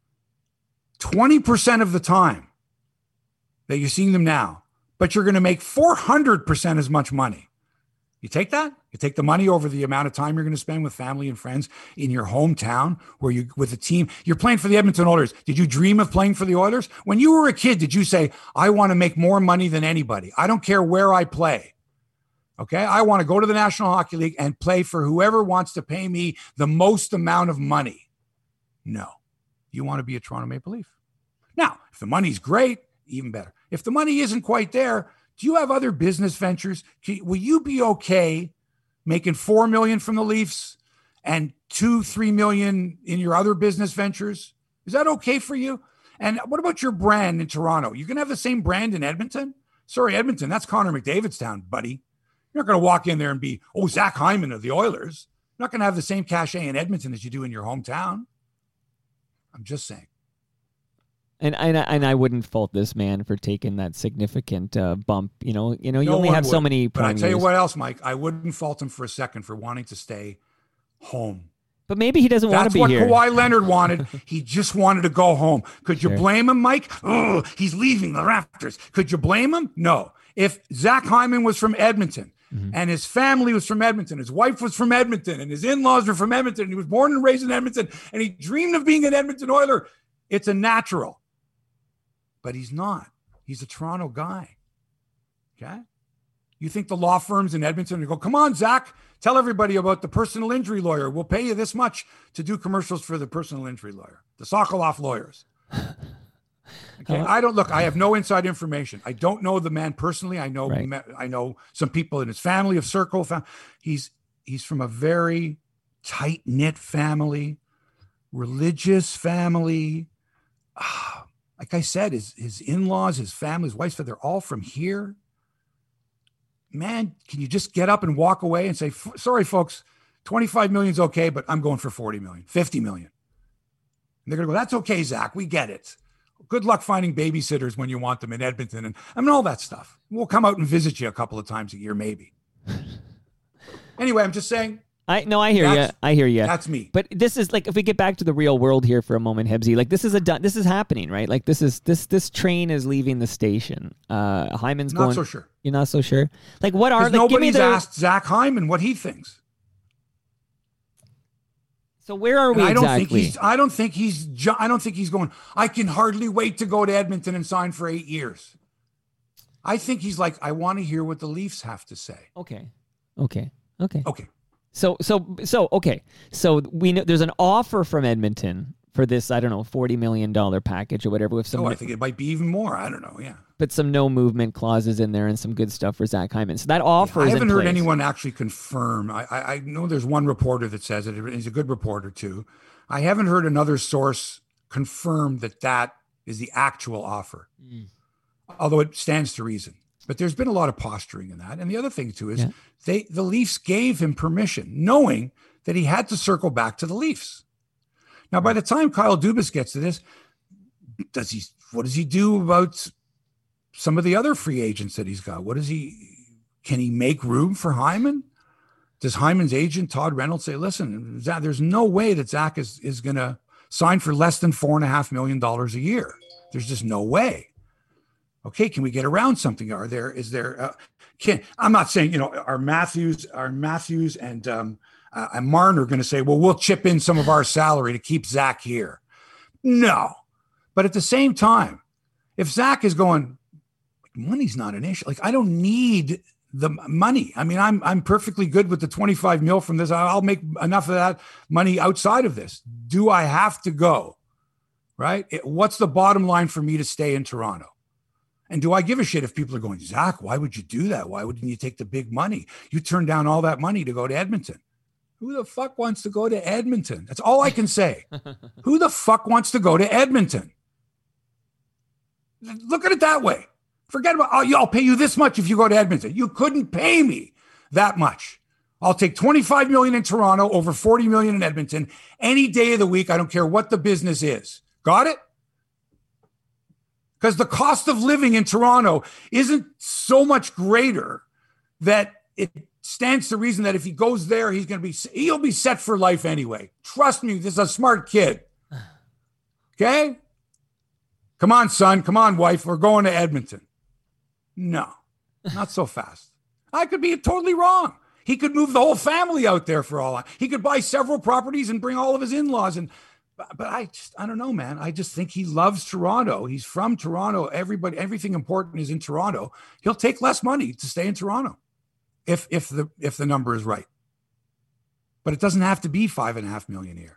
20% of the time that you're seeing them now, but you're going to make 400% as much money. You take that? You take the money over the amount of time you're going to spend with family and friends in your hometown where you with a team. You're playing for the Edmonton Oilers. Did you dream of playing for the Oilers? When you were a kid, did you say, I want to make more money than anybody? I don't care where I play. Okay? I want to go to the National Hockey League and play for whoever wants to pay me the most amount of money. No. You want to be a Toronto Maple Leaf. Now, if the money's great, even better. If the money isn't quite there, do you have other business ventures? Will you be okay making $4 million from the Leafs and $2-3 million in your other business ventures? Is that okay for you? And what about your brand in Toronto? You can have the same brand in Edmonton? Sorry, Edmonton, that's Connor McDavid's town, buddy. You're not going to walk in there and be, Zach Hyman of the Oilers. You're not going to have the same cachet in Edmonton as you do in your hometown. I'm just saying. And I wouldn't fault this man for taking that significant bump. You only have so many. But I tell you what else, Mike, I wouldn't fault him for a second for wanting to stay home. But maybe he doesn't want to be here. That's what Kawhi Leonard wanted. He just wanted to go home. Could you blame him, Mike? Oh, he's leaving the Raptors. Could you blame him? No. If Zach Hyman was from Edmonton and his family was from Edmonton, his wife was from Edmonton, and his in-laws were from Edmonton, and he was born and raised in Edmonton, and he dreamed of being an Edmonton Oiler, it's a natural. But he's not. He's a Toronto guy. Okay? You think the law firms in Edmonton would go, come on, Zach, tell everybody about the personal injury lawyer. We'll pay you this much to do commercials for the personal injury lawyer, the Sokoloff lawyers. Okay, I have no inside information. I don't know the man personally. I know some people in his family of Circle. He's from a very tight-knit family, religious family. Like I said, his in-laws, his family, his wife, they're all from here. Man, can you just get up and walk away and say, sorry, folks, 25 million is okay, but I'm going for 40 million, 50 million. And they're going to go, that's okay, Zach. We get it. Good luck finding babysitters when you want them in Edmonton and all that stuff. We'll come out and visit you a couple of times a year, maybe. Anyway, I'm just saying. I hear you. That's me. But this is like, if we get back to the real world here for a moment, Hebsy, like this is happening, right? Like this train is leaving the station. Hyman's going. Not so sure. You're not so sure. Like what are? Like, nobody's asked Zach Hyman what he thinks. So where are we exactly? I don't think he's going, I can hardly wait to go to Edmonton and sign for 8 years. I think he's like, I want to hear what the Leafs have to say. Okay. So okay. So we know there's an offer from Edmonton for this, I don't know, $40 million package or whatever with some. I think it might be even more. I don't know. Yeah. But some no movement clauses in there and some good stuff for Zach Hyman. So that offer is in place. I haven't heard anyone actually confirm. I know there's one reporter that says it. He's a good reporter too. I haven't heard another source confirm that is the actual offer. Although it stands to reason. But there's been a lot of posturing in that. And the other thing too is the Leafs gave him permission, knowing that he had to circle back to the Leafs. Now, by the time Kyle Dubas gets to this, what does he do about some of the other free agents that he's got? Can he make room for Hyman? Does Hyman's agent, Todd Reynolds, say, listen, Zach, there's no way that Zach is going to sign for less than $4.5 million a year. There's just no way. Okay, can we get around something? I'm not saying, are Matthews and Marner are going to say, well, we'll chip in some of our salary to keep Zach here. No. But at the same time, if Zach is going, money's not an issue. Like, I don't need the money. I mean, I'm perfectly good with the 25 mil from this. I'll make enough of that money outside of this. Do I have to go? Right? What's the bottom line for me to stay in Toronto? And do I give a shit if people are going, Zach, why would you do that? Why wouldn't you take the big money? You turned down all that money to go to Edmonton. Who the fuck wants to go to Edmonton? That's all I can say. Who the fuck wants to go to Edmonton? Look at it that way. Forget about, I'll pay you this much if you go to Edmonton. You couldn't pay me that much. I'll take 25 million in Toronto, over 40 million in Edmonton, any day of the week. I don't care what the business is. Got it? Because the cost of living in Toronto isn't so much greater that it stands to reason that if he goes there, he'll be set for life anyway. Trust me, this is a smart kid. Okay? Come on, son. Come on, wife. We're going to Edmonton. No, not so fast. I could be totally wrong. He could move the whole family out there for all he could buy several properties and bring all of his in-laws. But I don't know, man. I just think he loves Toronto. He's from Toronto. Everything important is in Toronto. He'll take less money to stay in Toronto if the number is right. But it doesn't have to be $5.5 million a year.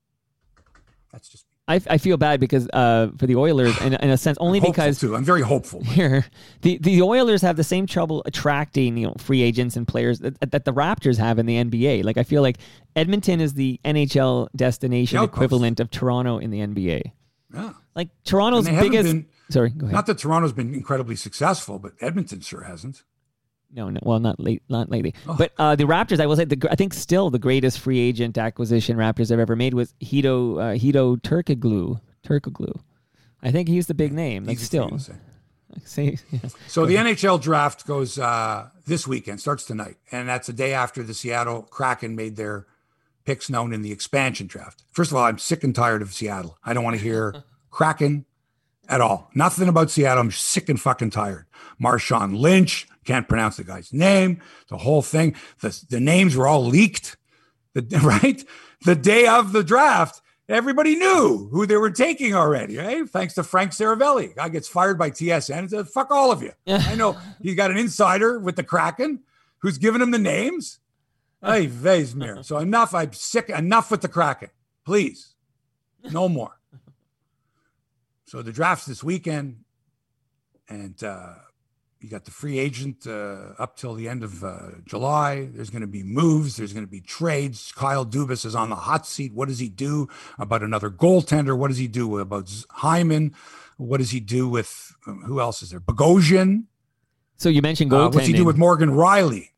That's just me. I feel bad because for the Oilers, in a sense, only because too. I'm very hopeful. Here, the Oilers have the same trouble attracting free agents and players that the Raptors have in the NBA. Like, I feel like Edmonton is the NHL destination equivalent of Toronto in the NBA. Yeah, like Toronto's biggest. Sorry, go ahead. Not that Toronto's been incredibly successful, but Edmonton sure hasn't. No, well, not lately. Oh. But the Raptors, I will say, I think still the greatest free agent acquisition Raptors have ever made was Hedo Turkoglu. I think he's the big name. Like, still. So the NHL draft goes this weekend, starts tonight, and that's the day after the Seattle Kraken made their picks known in the expansion draft. First of all, I'm sick and tired of Seattle. I don't want to hear Kraken at all. Nothing about Seattle. I'm sick and fucking tired. Marshawn Lynch, can't pronounce the guy's name. The whole thing. The names were all leaked, right? The day of the draft. Everybody knew who they were taking already, right? Thanks to Frank Saravelli. Guy gets fired by TSN and says, fuck all of you. I know he's got an insider with the Kraken who's giving him the names. Hey, Vezmir. So enough. I'm sick. Enough with the Kraken. Please. No more. So the draft's this weekend. And you got the free agent up till the end of July. There's going to be moves. There's going to be trades. Kyle Dubas is on the hot seat. What does he do about another goaltender? What does he do about Hyman? What does he do with, who else is there? Bogosian. So you mentioned goaltending. What's he do with Morgan Riley?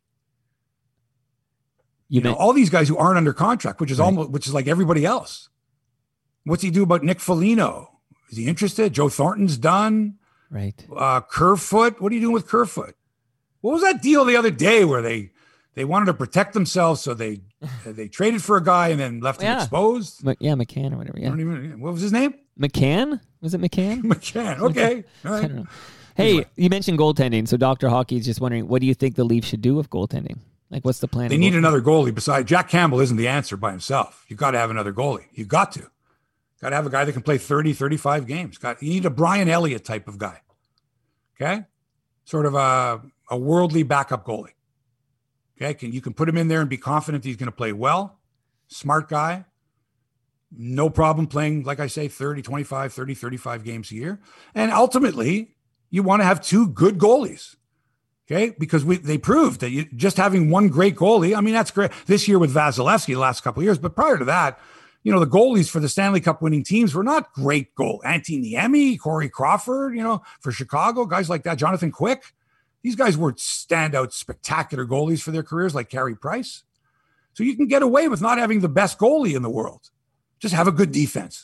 You know, all these guys who aren't under contract, which is which is like everybody else. What's he do about Nick Foligno? Is he interested? Joe Thornton's done. Right. Kerfoot. What are you doing with Kerfoot? What was that deal the other day where they wanted to protect themselves, so they traded for a guy and then left him exposed? McCann or whatever. Yeah. What was his name? McCann? Was it McCann? McCann. Okay. All right. I don't know. Hey, anyway. You mentioned goaltending. So Dr. Hockey is just wondering, what do you think the Leafs should do with goaltending? Like, what's the plan? They need another goalie. Besides, Jack Campbell isn't the answer by himself. You got to have another goalie. You got to have a guy that can play 30, 35 games. You need a Brian Elliott type of guy. Okay. Sort of a worldly backup goalie. Okay. You can put him in there and be confident he's going to play well. Smart guy. No problem playing, like I say, 30, 25, 30, 35 games a year. And ultimately, you want to have two good goalies. Okay, because they proved that just having one great goalie, I mean, that's great. This year with Vasilevsky, the last couple of years, but prior to that, you know, the goalies for the Stanley Cup winning teams were not great goal. Antti Niemi, Corey Crawford, you know, for Chicago, guys like that, Jonathan Quick. These guys were standout, spectacular goalies for their careers, like Carey Price. So you can get away with not having the best goalie in the world. Just have a good defense.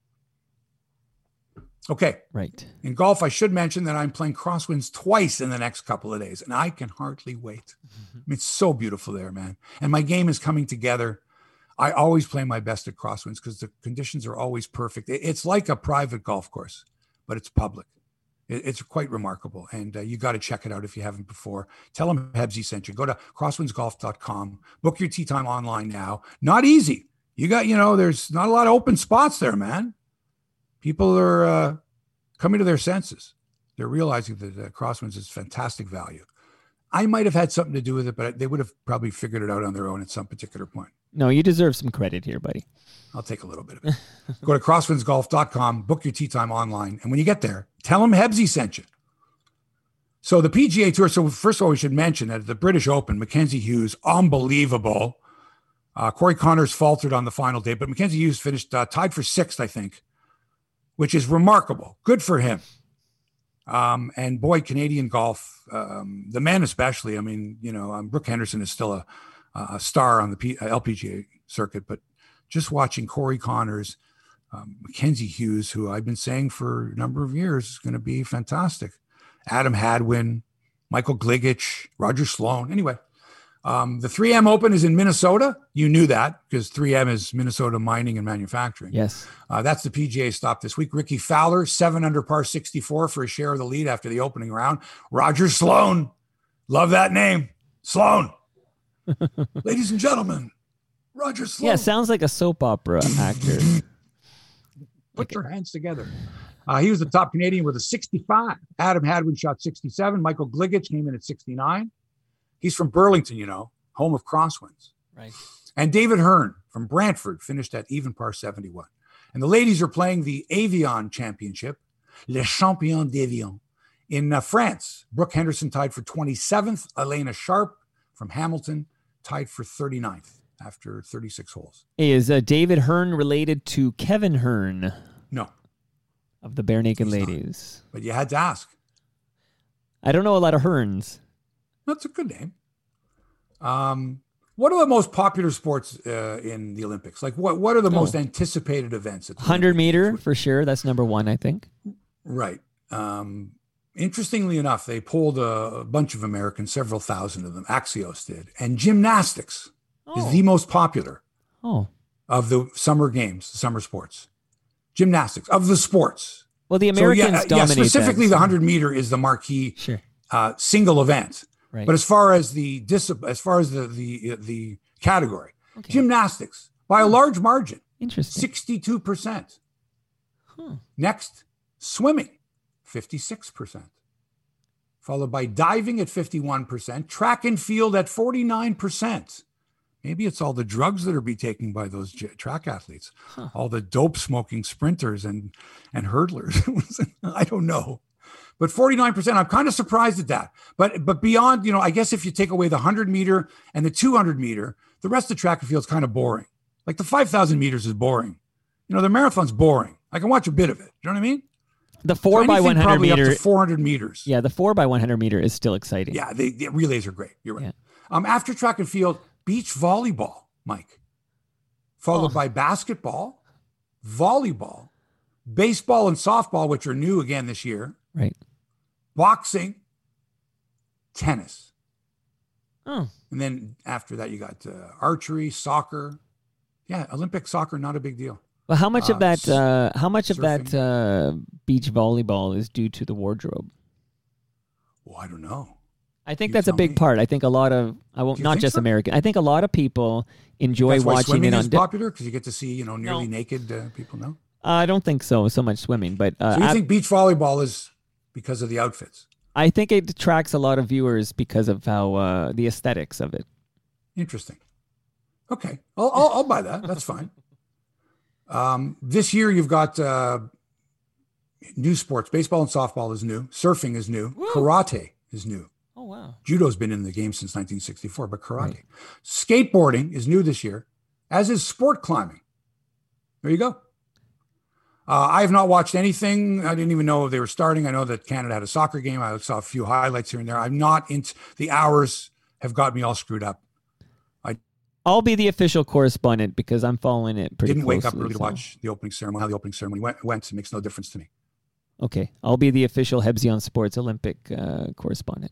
Okay. Right. In golf, I should mention that I'm playing Crosswinds twice in the next couple of days, and I can hardly wait. I mean, it's so beautiful there, man. And my game is coming together. I always play my best at Crosswinds because the conditions are always perfect. It's like a private golf course, but it's public. It's quite remarkable, and you got to check it out if you haven't before. Tell them Hebsy sent you. Go to crosswindsgolf.com. Book your tee time online now. Not easy. There's not a lot of open spots there, man. People are coming to their senses. They're realizing that Crosswinds is fantastic value. I might have had something to do with it, but they would have probably figured it out on their own at some particular point. No, you deserve some credit here, buddy. I'll take a little bit of it. Go to crosswindsgolf.com, book your tee time online, and when you get there, tell them Hebsy sent you. So the PGA Tour, so first of all, we should mention that the British Open, Mackenzie Hughes, unbelievable. Corey Connors faltered on the final day, but Mackenzie Hughes finished tied for sixth, I think, which is remarkable. Good for him. And boy, Canadian golf, the men especially, I mean, Brooke Henderson is still a star on the LPGA circuit, but just watching Corey Connors, Mackenzie Hughes, who I've been saying for a number of years is going to be fantastic. Adam Hadwin, Michael Gligic, Roger Sloan. Anyway, the 3M Open is in Minnesota. You knew that because 3M is Minnesota Mining and Manufacturing. Yes. That's the PGA stop this week. Ricky Fowler, 7 under par 64 for a share of the lead after the opening round. Roger Sloan. Love that name. Sloan. Ladies and gentlemen, Roger Sloan. Yeah, sounds like a soap opera actor. Put your hands together. He was the top Canadian with a 65. Adam Hadwin shot 67. Michael Gligic came in at 69. He's from Burlington, home of Crosswinds. Right. And David Hearn from Brantford finished at even par 71. And the ladies are playing the Avion Championship, Les Champions d'Avion, in France. Brooke Henderson tied for 27th. Elena Sharp from Hamilton tied for 39th after 36 holes. Is David Hearn related to Kevin Hearn? No. Of the Bare Naked He's Ladies. Not. But you had to ask. I don't know a lot of Hearns. That's a good name. What are the most popular sports in the Olympics? Like what are the most anticipated events? 100 meter for sure. That's number one, I think. Right. Interestingly enough, they polled a bunch of Americans, several thousand of them. Axios did. And gymnastics is the most popular of the summer games, the summer sports. Gymnastics of the sports. Well, the Americans dominate specifically that, the 100 meter is the marquee single event. Right. But as far as the category, gymnastics by a large margin. Interesting. 62%. Huh. Next, swimming, 56%. Followed by diving at 51%, track and field at 49%. Maybe it's all the drugs that are being taken by those track athletes, all the dope smoking sprinters and hurdlers. I don't know. But 49%, I'm kind of surprised at that. But beyond, you know, I guess if you take away the 100 meter and the 200 meter, the rest of the track and field is kind of boring. Like the 5,000 meters is boring. You know, the marathon's boring. I can watch a bit of it. You know what I mean? The 4x100 probably meter. Up to 400 meters. Yeah, the 4x100 meter is still exciting. Yeah, the relays are great. You're right. Yeah. After track and field, beach volleyball, Mike. Followed by basketball, volleyball, baseball and softball, which are new again this year. Right. Boxing, tennis. Oh. And then after that, you got archery, soccer. Yeah, Olympic soccer, not a big deal. Well, how much of that? How much surfing. of that beach volleyball is due to the wardrobe? Well, I don't know. I think You that's a tell big me. part. I think a lot of you not think just so? American. I think a lot of people enjoy That's why watching swimming it is on. popular because you get to see, you know, nearly naked people. No. I don't think so much swimming, but So you think beach volleyball is because of the outfits? I think it attracts a lot of viewers because of how the aesthetics of it. Interesting. Okay, I'll buy that. That's fine. This year you've got new sports. Baseball and softball is new. Surfing is new. Woo. Karate is new. Oh wow! Judo's been in the game since 1964, but karate. Right. Skateboarding is new this year, as is sport climbing. There you go. I have not watched anything. I didn't even know if they were starting. I know that Canada had a soccer game. I saw a few highlights here and there. I'm not into the hours have got me all screwed up. I'll be the official correspondent because I'm following it pretty closely. Didn't wake up early to so. watch the opening ceremony. How the opening ceremony went. It makes no difference to me. Okay. I'll be the official Hebsy on Sports Olympic correspondent.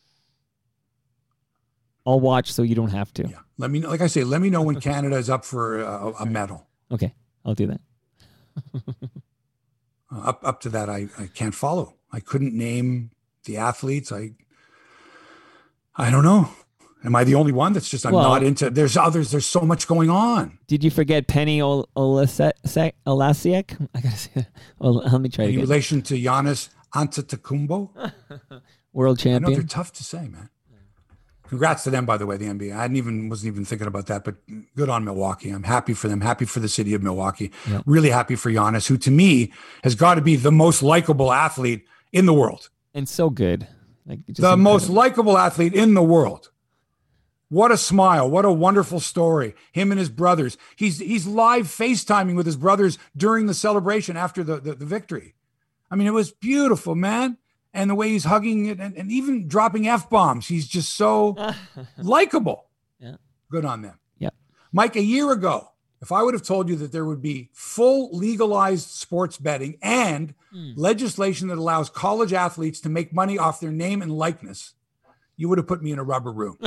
I'll watch so you don't have to. Yeah. Let me know, like I say, let me know when Canada is up for a medal. Okay. I'll do that. Up to that, I can't follow. I couldn't name the athletes. I don't know. Am I the only one that's just, I'm not into, there's others, there's so much going on. Did you forget Penny Olasiak? I gotta say that. Well, let me try In again. relation to Giannis Antetokounmpo? World I champion. know they're tough to say, man. Congrats to them, by the way, the NBA. I wasn't even thinking about that, but good on Milwaukee. I'm happy for them, happy for the city of Milwaukee. Yep. Really happy for Giannis, who to me has got to be the most likable athlete in the world. And so good. Like just the incredible. most likable athlete in the world. What a smile. What a wonderful story. Him and his brothers. He's live FaceTiming with his brothers during the celebration after the victory. I mean, it was beautiful, man. And the way he's hugging it and even dropping F-bombs. He's just so likable. Yeah. Good on them. Yeah. Mike, a year ago, if I would have told you that there would be full legalized sports betting and legislation that allows college athletes to make money off their name and likeness, you would have put me in a rubber room.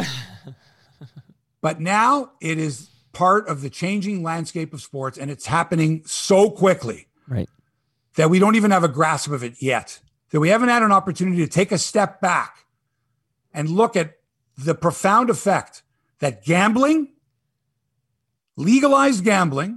But now it is part of the changing landscape of sports, and it's happening so quickly that we don't even have a grasp of it yet, that we haven't had an opportunity to take a step back and look at the profound effect that gambling, legalized gambling,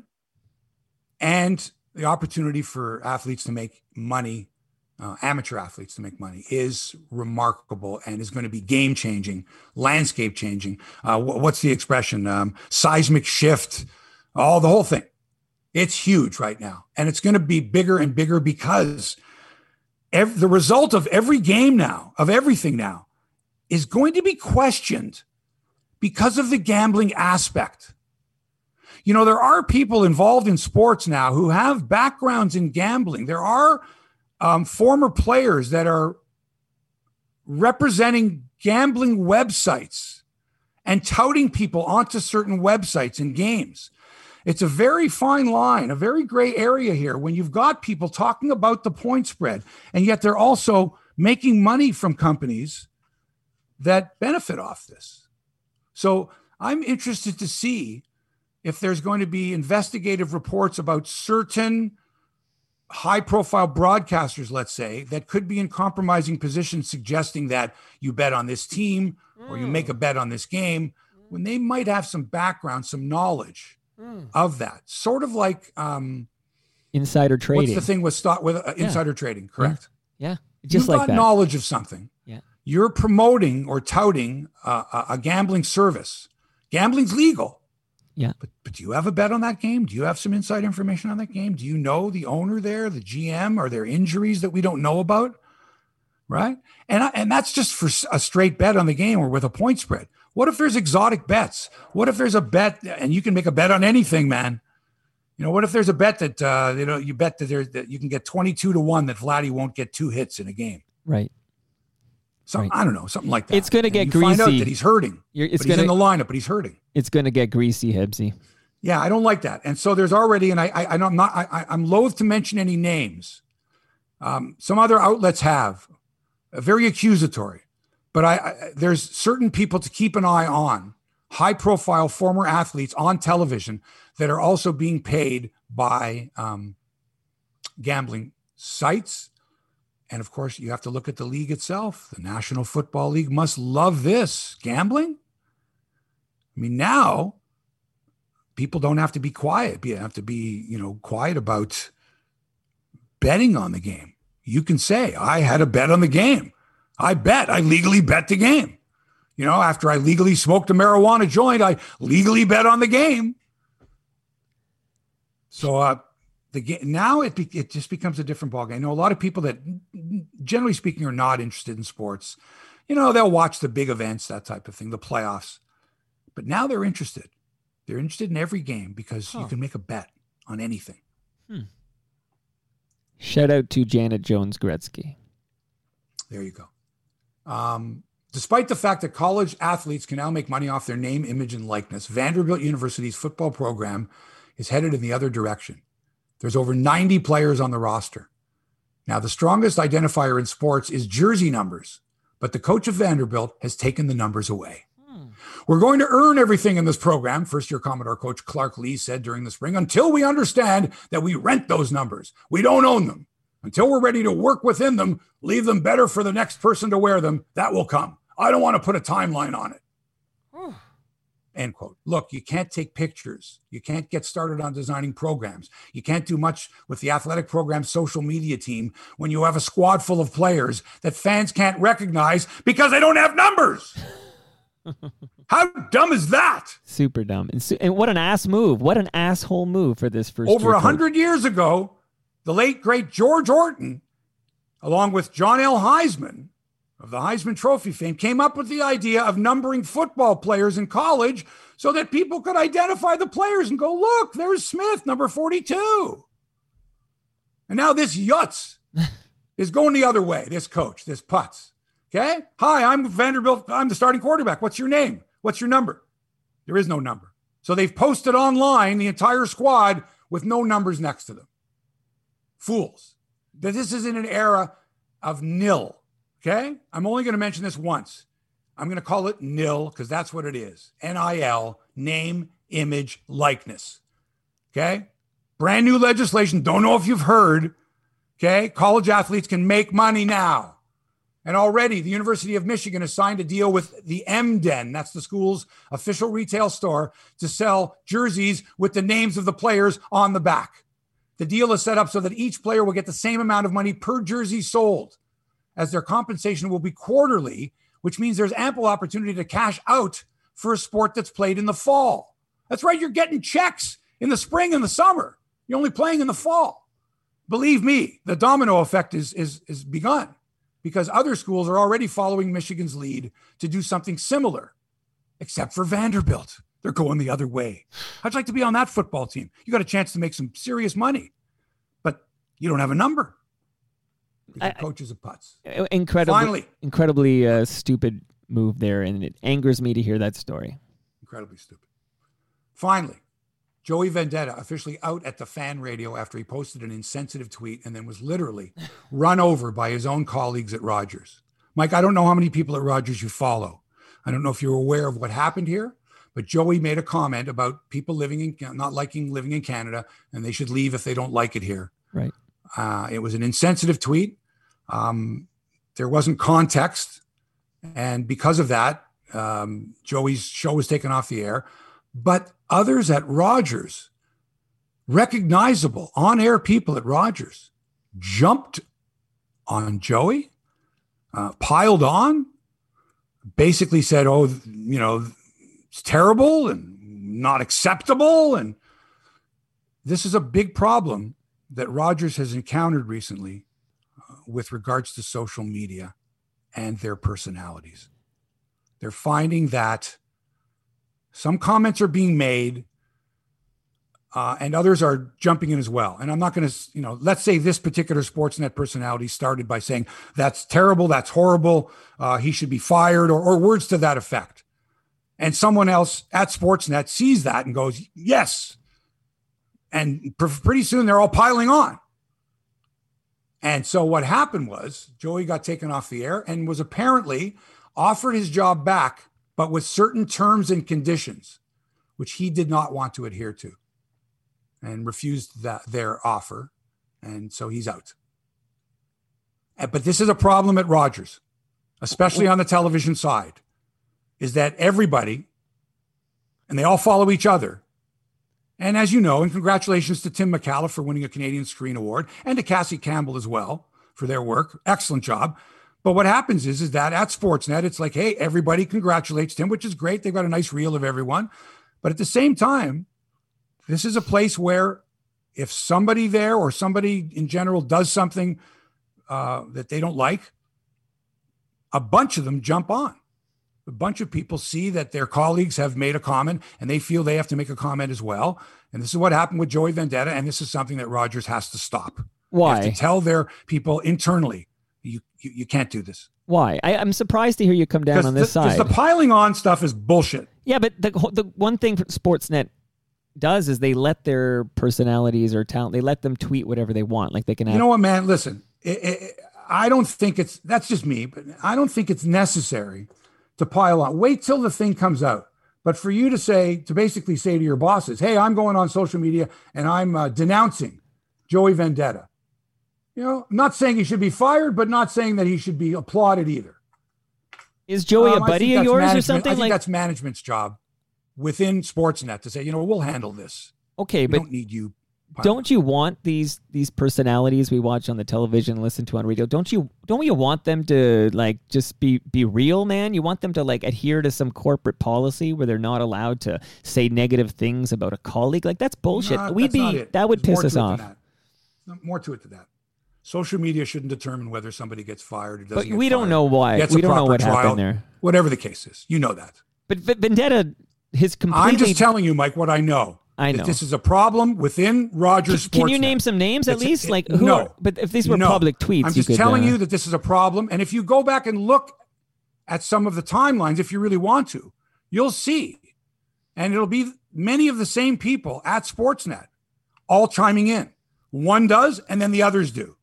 and the opportunity for athletes to make money, amateur athletes to make money, is remarkable and is going to be game-changing, landscape-changing. What's the expression? Seismic shift, the whole thing. It's huge right now. And it's going to be bigger and bigger because the result of every game now, of everything now, is going to be questioned because of the gambling aspect. You know, there are people involved in sports now who have backgrounds in gambling. There are former players that are representing gambling websites and touting people onto certain websites and games. It's a very fine line, a very gray area here when you've got people talking about the point spread, and yet they're also making money from companies that benefit off this. So I'm interested to see if there's going to be investigative reports about certain high-profile broadcasters, let's say, that could be in compromising positions, suggesting that you bet on this team or you make a bet on this game when they might have some background, some knowledge of that. Sort of like insider trading. What's the thing with insider trading? Correct. Yeah. Just You've like got that. knowledge of something. Yeah. You're promoting or touting a gambling service. Gambling's legal. Yeah. But do you have a bet on that game? Do you have some inside information on that game? Do you know the owner there, the GM? Are there injuries that we don't know about? Right. And that's just for a straight bet on the game or with a point spread. What if there's exotic bets? What if there's a bet and you can make a bet on anything, man? What if there's a bet that, you bet that you can get 22-1 that Vladdy won't get 2 hits in a game. Right. Right. I don't know, something like that. It's going to get greasy. Find out that he's hurting. He's in the lineup, but he's hurting. It's going to get greasy, Hebsy. Yeah, I don't like that. And so there's already, and I'm loath to mention any names. Some other outlets have very accusatory, but there's certain people to keep an eye on, high-profile former athletes on television that are also being paid by gambling sites. And of course, you have to look at the league itself. The National Football League must love this. Gambling? I mean, now people don't have to be quiet. You have to be, quiet about betting on the game. You can say, I had a bet on the game. I legally bet the game. After I legally smoked a marijuana joint, I legally bet on the game. So now it just becomes a different ballgame. I know a lot of people that, generally speaking, are not interested in sports. They'll watch the big events, that type of thing, the playoffs. But now they're interested. They're interested in every game because you can make a bet on anything. Shout out to Janet Jones-Gretzky. There you go. Despite the fact that college athletes can now make money off their name, image, and likeness, Vanderbilt University's football program is headed in the other direction. There's over 90 players on the roster. Now, the strongest identifier in sports is jersey numbers, but the coach of Vanderbilt has taken the numbers away. We're going to earn everything in this program, first-year Commodore coach Clark Lee said during the spring, until we understand that we rent those numbers. We don't own them. Until we're ready to work within them, leave them better for the next person to wear them, that will come. I don't want to put a timeline on it. End quote. Look, you can't take pictures. You can't get started on designing programs. You can't do much with the athletic program's social media team when you have a squad full of players that fans can't recognize because they don't have numbers. How dumb is that? Super dumb. And what an ass move. What an asshole move for this first Over 100 years ago, the late, great George Orton, along with John L. Heisman of the Heisman Trophy fame, came up with the idea of numbering football players in college so that people could identify the players and go, look, there's Smith, number 42. And now this Yutz is going the other way, this coach, this Putz. Okay? Hi, I'm Vanderbilt. I'm the starting quarterback. What's your name? What's your number? There is no number. So they've posted online the entire squad with no numbers next to them. Fools. This is in an era of nil. Okay? I'm only going to mention this once. I'm going to call it nil because that's what it is. NIL, name, image, likeness. Okay? Brand new legislation. Don't know if you've heard. Okay? College athletes can make money now. And already the University of Michigan has signed a deal with the M-Den, that's the school's official retail store, to sell jerseys with the names of the players on the back. The deal is set up so that each player will get the same amount of money per jersey sold, as their compensation will be quarterly, which means there's ample opportunity to cash out for a sport that's played in the fall. That's right, you're getting checks in the spring and the summer. You're only playing in the fall. Believe me, the domino effect is begun, because other schools are already following Michigan's lead to do something similar, except for Vanderbilt. They're going the other way. How'd you like to be on that football team? You got a chance to make some serious money, but you don't have a number. The coach is a putz. Incredibly stupid move there, and it angers me to hear that story. Incredibly stupid. Finally, Joey Vendetta officially out at the fan radio after he posted an insensitive tweet and then was literally run over by his own colleagues at Rogers. Mike, I don't know how many people at Rogers you follow. I don't know if you're aware of what happened here, but Joey made a comment about people not liking living in Canada, and they should leave if they don't like it here. Right. It was an insensitive tweet. There wasn't context. And because of that, Joey's show was taken off the air. But others at Rogers, recognizable on-air people at Rogers, jumped on Joey, piled on, basically said, oh, it's terrible and not acceptable. And this is a big problem that Rogers has encountered recently with regards to social media and their personalities. They're finding that some comments are being made and others are jumping in as well. And I'm not going to, let's say this particular Sportsnet personality started by saying, that's terrible, that's horrible, he should be fired, or words to that effect. And someone else at Sportsnet sees that and goes, yes. And pretty soon they're all piling on. And so what happened was Joey got taken off the air and was apparently offered his job back, but with certain terms and conditions, which he did not want to adhere to, and refused their offer. And so he's out. But this is a problem at Rogers, especially on the television side, is that everybody, and they all follow each other. And as you know, and congratulations to Tim McAuliffe for winning a Canadian Screen Award, and to Cassie Campbell as well for their work. Excellent job. But what happens is that at Sportsnet, it's like, hey, everybody congratulates Tim, which is great. They've got a nice reel of everyone. But at the same time, this is a place where if somebody there or somebody in general does something that they don't like, a bunch of them jump on. A bunch of people see that their colleagues have made a comment and they feel they have to make a comment as well. And this is what happened with Joey Vendetta. And this is something that Rogers has to stop. Why? They have to tell their people internally, you can't do this. Why? I'm surprised to hear you come down on this side. Because the piling on stuff is bullshit. Yeah, but the one thing Sportsnet does is they let their personalities or talent, they let them tweet whatever they want. Like they can have... You know what, man? Listen, I don't think that's just me, but I don't think it's necessary to pile on. Wait till the thing comes out. But for you to basically say to your bosses, hey, I'm going on social media and I'm denouncing Joey Vendetta. I'm not saying he should be fired, but not saying that he should be applauded either. Is Joey a buddy of yours or something? I think that's management's job within Sportsnet to say, we'll handle this. Okay, we don't need you. Don't you want these personalities we watch on the television, listen to on radio? Don't you want them to just be real, man? You want them to adhere to some corporate policy where they're not allowed to say negative things about a colleague? That's bullshit. That would piss us off. More to it than that. Social media shouldn't determine whether somebody gets fired or doesn't. But we don't know why. We don't know what happened there. Whatever the case is, you know that. But Vendetta, I'm just telling you, Mike, what I know. I know. This is a problem within Rogers Sportsnet. Can you name some names at least? But if these were public tweets, I'm just telling you that this is a problem. And if you go back and look at some of the timelines, if you really want to, you'll see. And it'll be many of the same people at Sportsnet all chiming in. One does, and then the others do.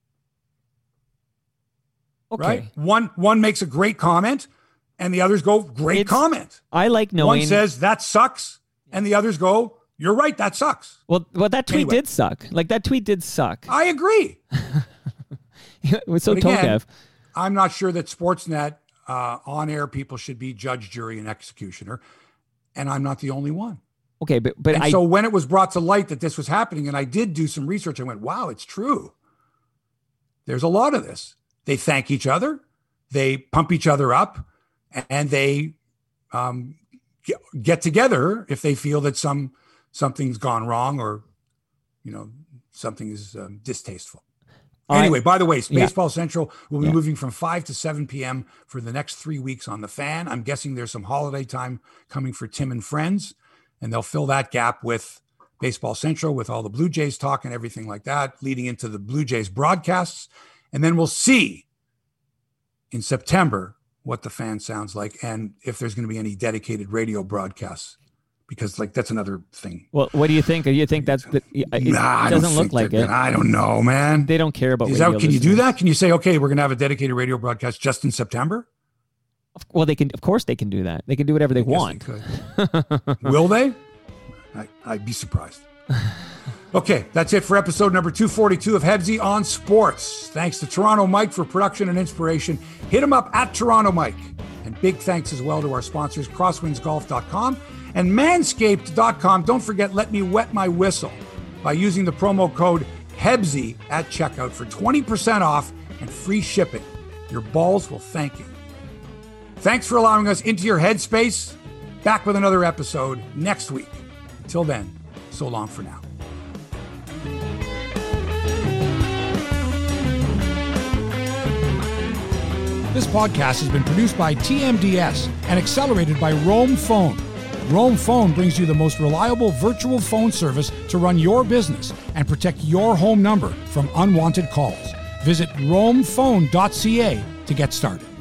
Okay. Right? One makes a great comment, and the others go, great comment. I like knowing. One says, that sucks, and the others go, you're right, that sucks. Well, that tweet did suck. That tweet did suck. I agree. It was so tone deaf. I'm not sure that Sportsnet on-air people should be judge, jury, and executioner, and I'm not the only one. Okay, but so when it was brought to light that this was happening, and I did do some research, I went, wow, it's true. There's a lot of this. They thank each other, they pump each other up, and they get together if they feel that something's gone wrong or, something is distasteful. Anyway, by the way, Baseball Central will be moving from 5 to 7 p.m. for the next 3 weeks on the Fan. I'm guessing there's some holiday time coming for Tim and friends, and they'll fill that gap with Baseball Central, with all the Blue Jays talk and everything like that, leading into the Blue Jays broadcasts. And then we'll see in September what the Fan sounds like and if there's going to be any dedicated radio broadcasts, because that's another thing. Well, what do you think? Do you think it doesn't look like it? I don't know, man. They don't care about radio. Can you do that? Can you say, okay, we're going to have a dedicated radio broadcast just in September? Well, they can. Of course, they can do that. They can do whatever they want. Will they? I'd be surprised. Okay, that's it for episode number 242 of Hebsy on Sports. Thanks to Toronto Mike for production and inspiration. Hit him up at Toronto Mike. And big thanks as well to our sponsors, crosswindsgolf.com And manscaped.com, don't forget, let me wet my whistle by using the promo code HEBSY at checkout for 20% off and free shipping. Your balls will thank you. Thanks for allowing us into your headspace. Back with another episode next week. Until then, so long for now. This podcast has been produced by TMDS and accelerated by Roam Phone. Roam Phone brings you the most reliable virtual phone service to run your business and protect your home number from unwanted calls. Visit roamphone.ca to get started.